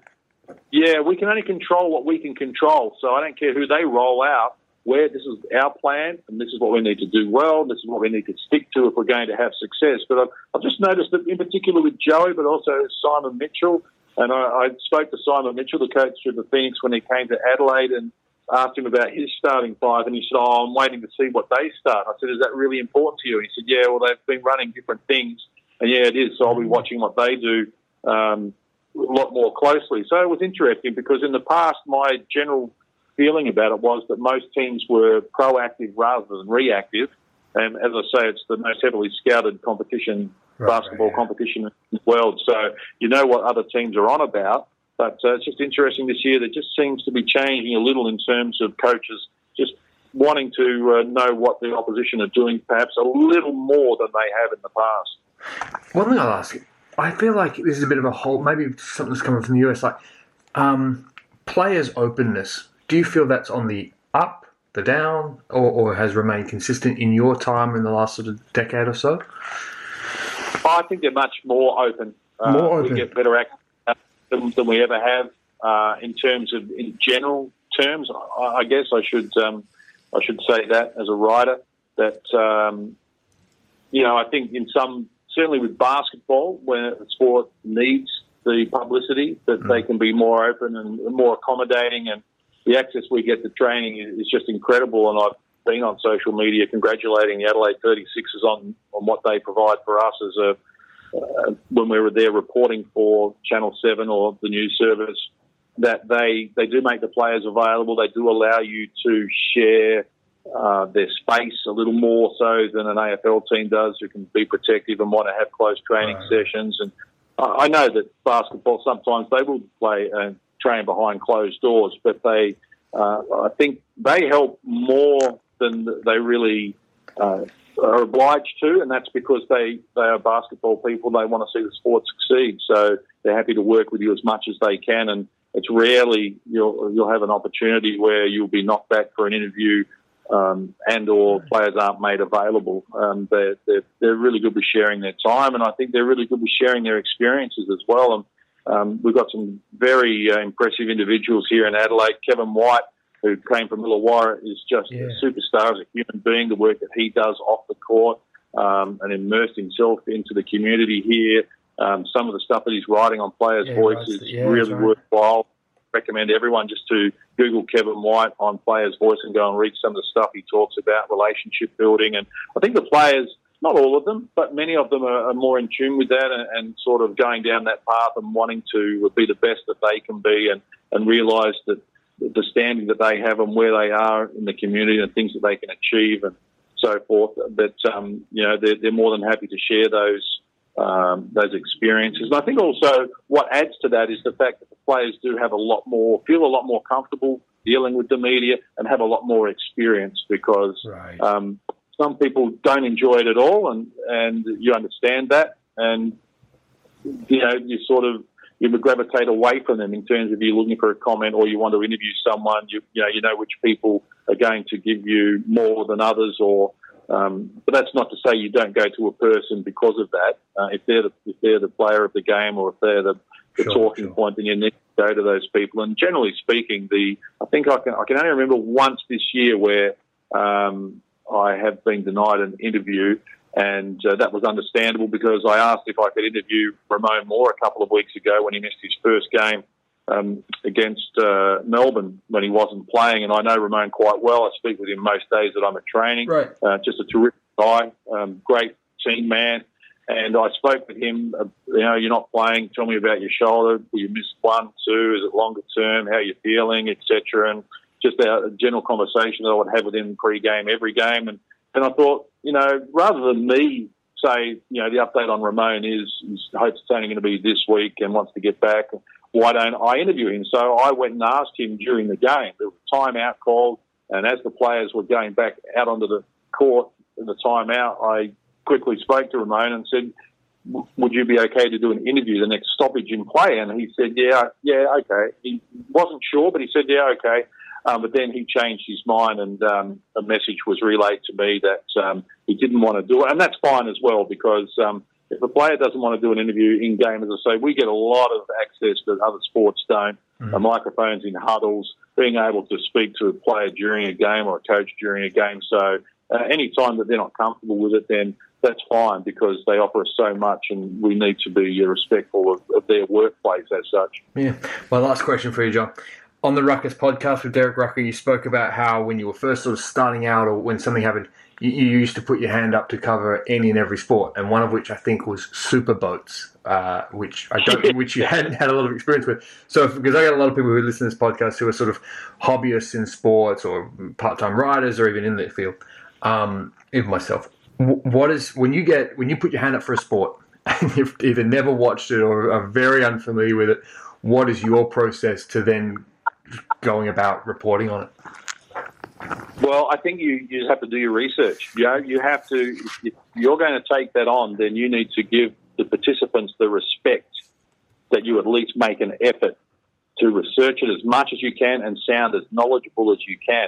Yeah, we can only control what we can control. So I don't care who they roll out. This is our plan, and this is what we need to do well. This is what we need to stick to if we're going to have success. But I've just noticed that, in particular with Joey, but also Simon Mitchell. And I spoke to Simon Mitchell, the coach of the Phoenix, when he came to Adelaide, and asked him about his starting 5, and he said, I'm waiting to see what they start. I said, is that really important to you? And he said, yeah, well, they've been running different things, and yeah, it is, so I'll be watching what they do a lot more closely. So it was interesting, because in the past, my general feeling about it was that most teams were proactive rather than reactive, and as I say, it's the most heavily scouted competition, basketball competition in the world, so you know what other teams are on about. But it's just interesting this year. There just seems to be changing a little in terms of coaches just wanting to know what the opposition are doing, perhaps a little more than they have in the past.
One thing I'll ask you, I feel like this is a bit of a whole, maybe something's coming from the US, like players' openness. Do you feel that's on the up, the down, or has remained consistent in your time in the last sort of decade or so?
I think they're much more open. We get better access than we ever have in terms of, in general terms. I guess I should say that as a writer, that I think in some, certainly with basketball, when the sport needs the publicity, that they can be more open and more accommodating, and the access we get to training is just incredible. And I've been on social media congratulating the Adelaide 36ers on what they provide for us as when we were there reporting for Channel 7 or the news service, that they do make the players available. They do allow you to share their space a little more so than an AFL team does, who can be protective and want to have close training sessions. And I know that basketball, sometimes they will play and train behind closed doors, but I think they help more than they really are obliged to, and that's because they are basketball people. They want to see the sport succeed, so they're happy to work with you as much as they can. And it's rarely you'll have an opportunity where you'll be knocked back for an interview, and or players aren't made available. They're really good with sharing their time, and I think they're really good with sharing their experiences as well. And we've got some very impressive individuals here in Adelaide. Kevin White, who came from Illawarra, is just a superstar as a human being. The work that he does off the court and immersed himself into the community here. Some of the stuff that he's writing on Players' Voice is really worthwhile. Recommend everyone just to Google Kevin White on Players' Voice and go and read some of the stuff he talks about, relationship building. And I think the players, not all of them, but many of them are more in tune with that and sort of going down that path and wanting to be the best that they can be and realise that the standing that they have and where they are in the community and things that they can achieve and so forth, that they're more than happy to share those experiences. And I think also what adds to that is the fact that the players do have feel a lot more comfortable dealing with the media and have a lot more experience, because some people don't enjoy it at all, and you understand that, and you would gravitate away from them in terms of you looking for a comment or you want to interview someone. You know which people are going to give you more than others, but that's not to say you don't go to a person because of that. If they're the player of the game, or if they're talking point, then you need to go to those people. And generally speaking, I think I can only remember once this year where I have been denied an interview, and that was understandable because I asked if I could interview Ramon Moore a couple of weeks ago when he missed his first game against Melbourne when he wasn't playing. And I know Ramon quite well. I speak with him most days that I'm at training.
Right.
Just a terrific guy, great team man. And I spoke with him, you're not playing, tell me about your shoulder. You missed 1, 2, is it longer term, how you feeling, etc. And just a general conversation that I would have with him pre-game, every game. And I thought, rather than me say, the update on Ramon is hopes it's only going to be this week and wants to get back, why don't I interview him? So I went and asked him during the game. There was a timeout called, and as the players were going back out onto the court in the timeout, I quickly spoke to Ramon and said, would you be okay to do an interview the next stoppage in play? And he said, yeah, okay. He wasn't sure, but he said, yeah, okay. But then he changed his mind, and a message was relayed to me that he didn't want to do it. And that's fine as well, because if a player doesn't want to do an interview in-game, as I say, we get a lot of access that other sports don't. Microphones in huddles, being able to speak to a player during a game or a coach during a game. So any time that they're not comfortable with it, then that's fine, because they offer us so much, and we need to be respectful of their workplace as such.
Yeah. My last question for you, John. On the Ruckus podcast with Derek Rucker, you spoke about how when you were first sort of starting out, or when something happened, you used to put your hand up to cover any and every sport, and one of which I think was super boats, which you hadn't had a lot of experience with. So, because I got a lot of people who listen to this podcast who are sort of hobbyists in sports or part-time writers or even in that field, even myself. When you put your hand up for a sport and you've either never watched it or are very unfamiliar with it, what is your process to then going about reporting on it?
Well, I think you just have to do your research. You have to, if you're going to take that on, then you need to give the participants the respect that you at least make an effort to research it as much as you can and sound as knowledgeable as you can.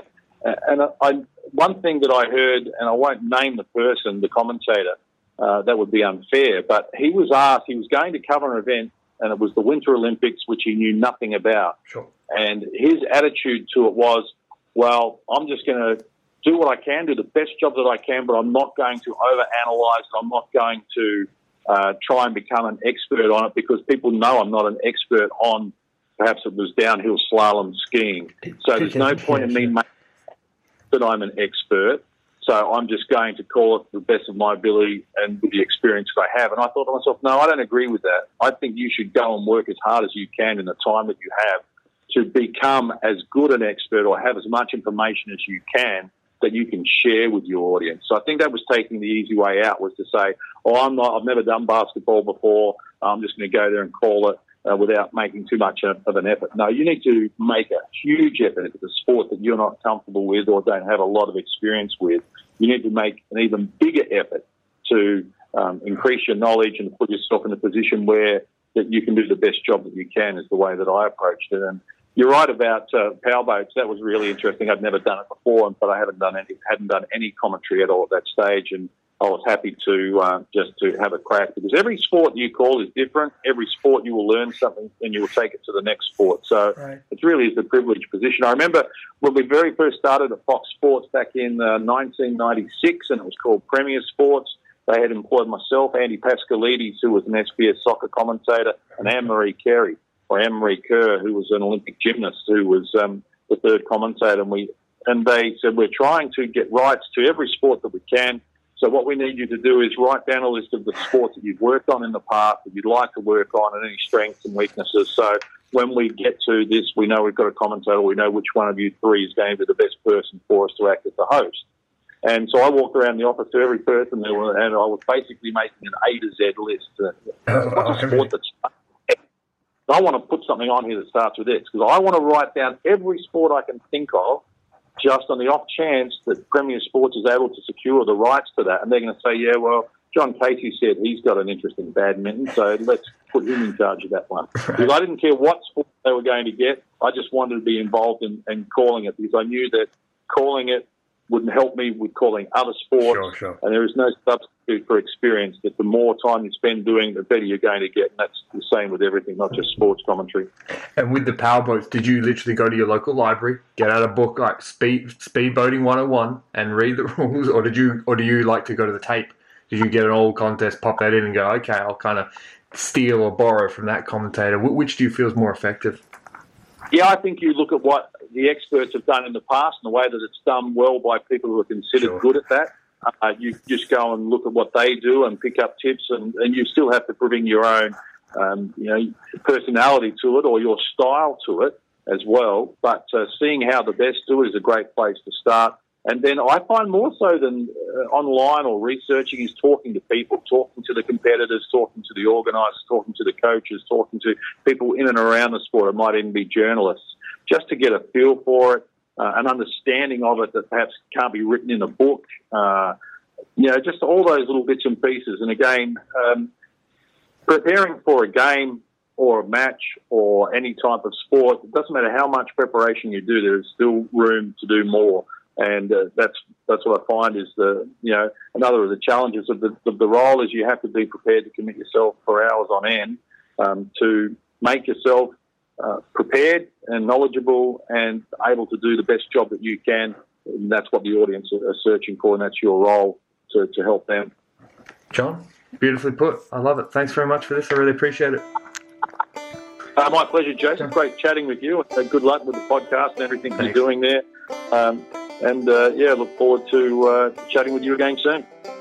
And one thing that I heard, and I won't name the person, the commentator, that would be unfair, but he was asked, he was going to cover an event, and it was the Winter Olympics, which he knew nothing about.
Sure.
And his attitude to it was, well, I'm just going to do what I can, do the best job that I can, but I'm not going to overanalyze it. I'm not going to try and become an expert on it, because people know I'm not an expert on, perhaps it was downhill slalom skiing. So there's no point in me making that I'm an expert. So I'm just going to call it the best of my ability and with the experience that I have. And I thought to myself, no, I don't agree with that. I think you should go and work as hard as you can in the time that you have to become as good an expert or have as much information as you can that you can share with your audience. So I think that was taking the easy way out, was to say, I've never done basketball before. I'm just going to go there and call it without making too much of an effort. No, you need to make a huge effort. If it's a sport that you're not comfortable with or don't have a lot of experience with, you need to make an even bigger effort to increase your knowledge and put yourself in a position where that you can do the best job that you can, is the way that I approached it. And you're right about powerboats. That was really interesting. I'd never done it before, but I hadn't done any commentary at all at that stage, and I was happy to just to have a crack, because every sport you call is different. Every sport you will learn something and you will take it to the next sport. So It really is a privileged position. I remember when we very first started at Fox Sports back in 1996, and it was called Premier Sports. They had employed myself, Andy Pascalides, who was an SBS soccer commentator, and Anne-Marie Carey, or Anne-Marie Kerr, who was an Olympic gymnast, who was the third commentator. And they said, we're trying to get rights to every sport that we can. So what we need you to do is write down a list of the sports that you've worked on in the past, that you'd like to work on, and any strengths and weaknesses. So when we get to this, we know we've got a commentator, we know which one of you three is going to be the best person for us to act as the host. And so I walked around the office to every person there, and I was basically making an A to Z list. What's a sport that's... I want to put something on here that starts with X, because I want to write down every sport I can think of, just on the off chance that Premier Sports is able to secure the rights to that. And they're going to say, yeah, well, John Casey said he's got an interest in badminton, so let's put him in charge of that one. Because I didn't care what sport they were going to get. I just wanted to be involved in calling it, because I knew that calling it would help me with calling other sports.
Sure.
And there is no substitute for experience. That the more time you spend doing, the better you're going to get. And that's the same with everything, not just sports commentary.
And with the powerboats, did you literally go to your local library, get out a book like Speedboating 101 and read the rules, or do you like to go to the tape? Did you get an old contest, pop that in and go, okay, I'll kind of steal or borrow from that commentator? Which do you feel is more effective?
Yeah, I think you look at what the experts have done in the past and the way that it's done well by people who are considered good at that. You just go and look at what they do and pick up tips, and you still have to bring your own personality to it or your style to it as well. But seeing how the best do it is a great place to start. And then I find more so than online or researching is talking to people, talking to the competitors, talking to the organisers, talking to the coaches, talking to people in and around the sport. It might even be journalists, just to get a feel for it, an understanding of it that perhaps can't be written in a book. Just all those little bits and pieces. And again, preparing for a game or a match or any type of sport, it doesn't matter how much preparation you do, there's still room to do more. And that's what I find is another of the challenges of the role is you have to be prepared to commit yourself for hours on end to make yourself prepared and knowledgeable and able to do the best job that you can. And that's what the audience are searching for, and that's your role to help them.
John, beautifully put. I love it. Thanks very much for this. I really appreciate it.
My pleasure, Jason. Great chatting with you. Good luck with the podcast and everything you're doing there. Look forward to chatting with you again soon.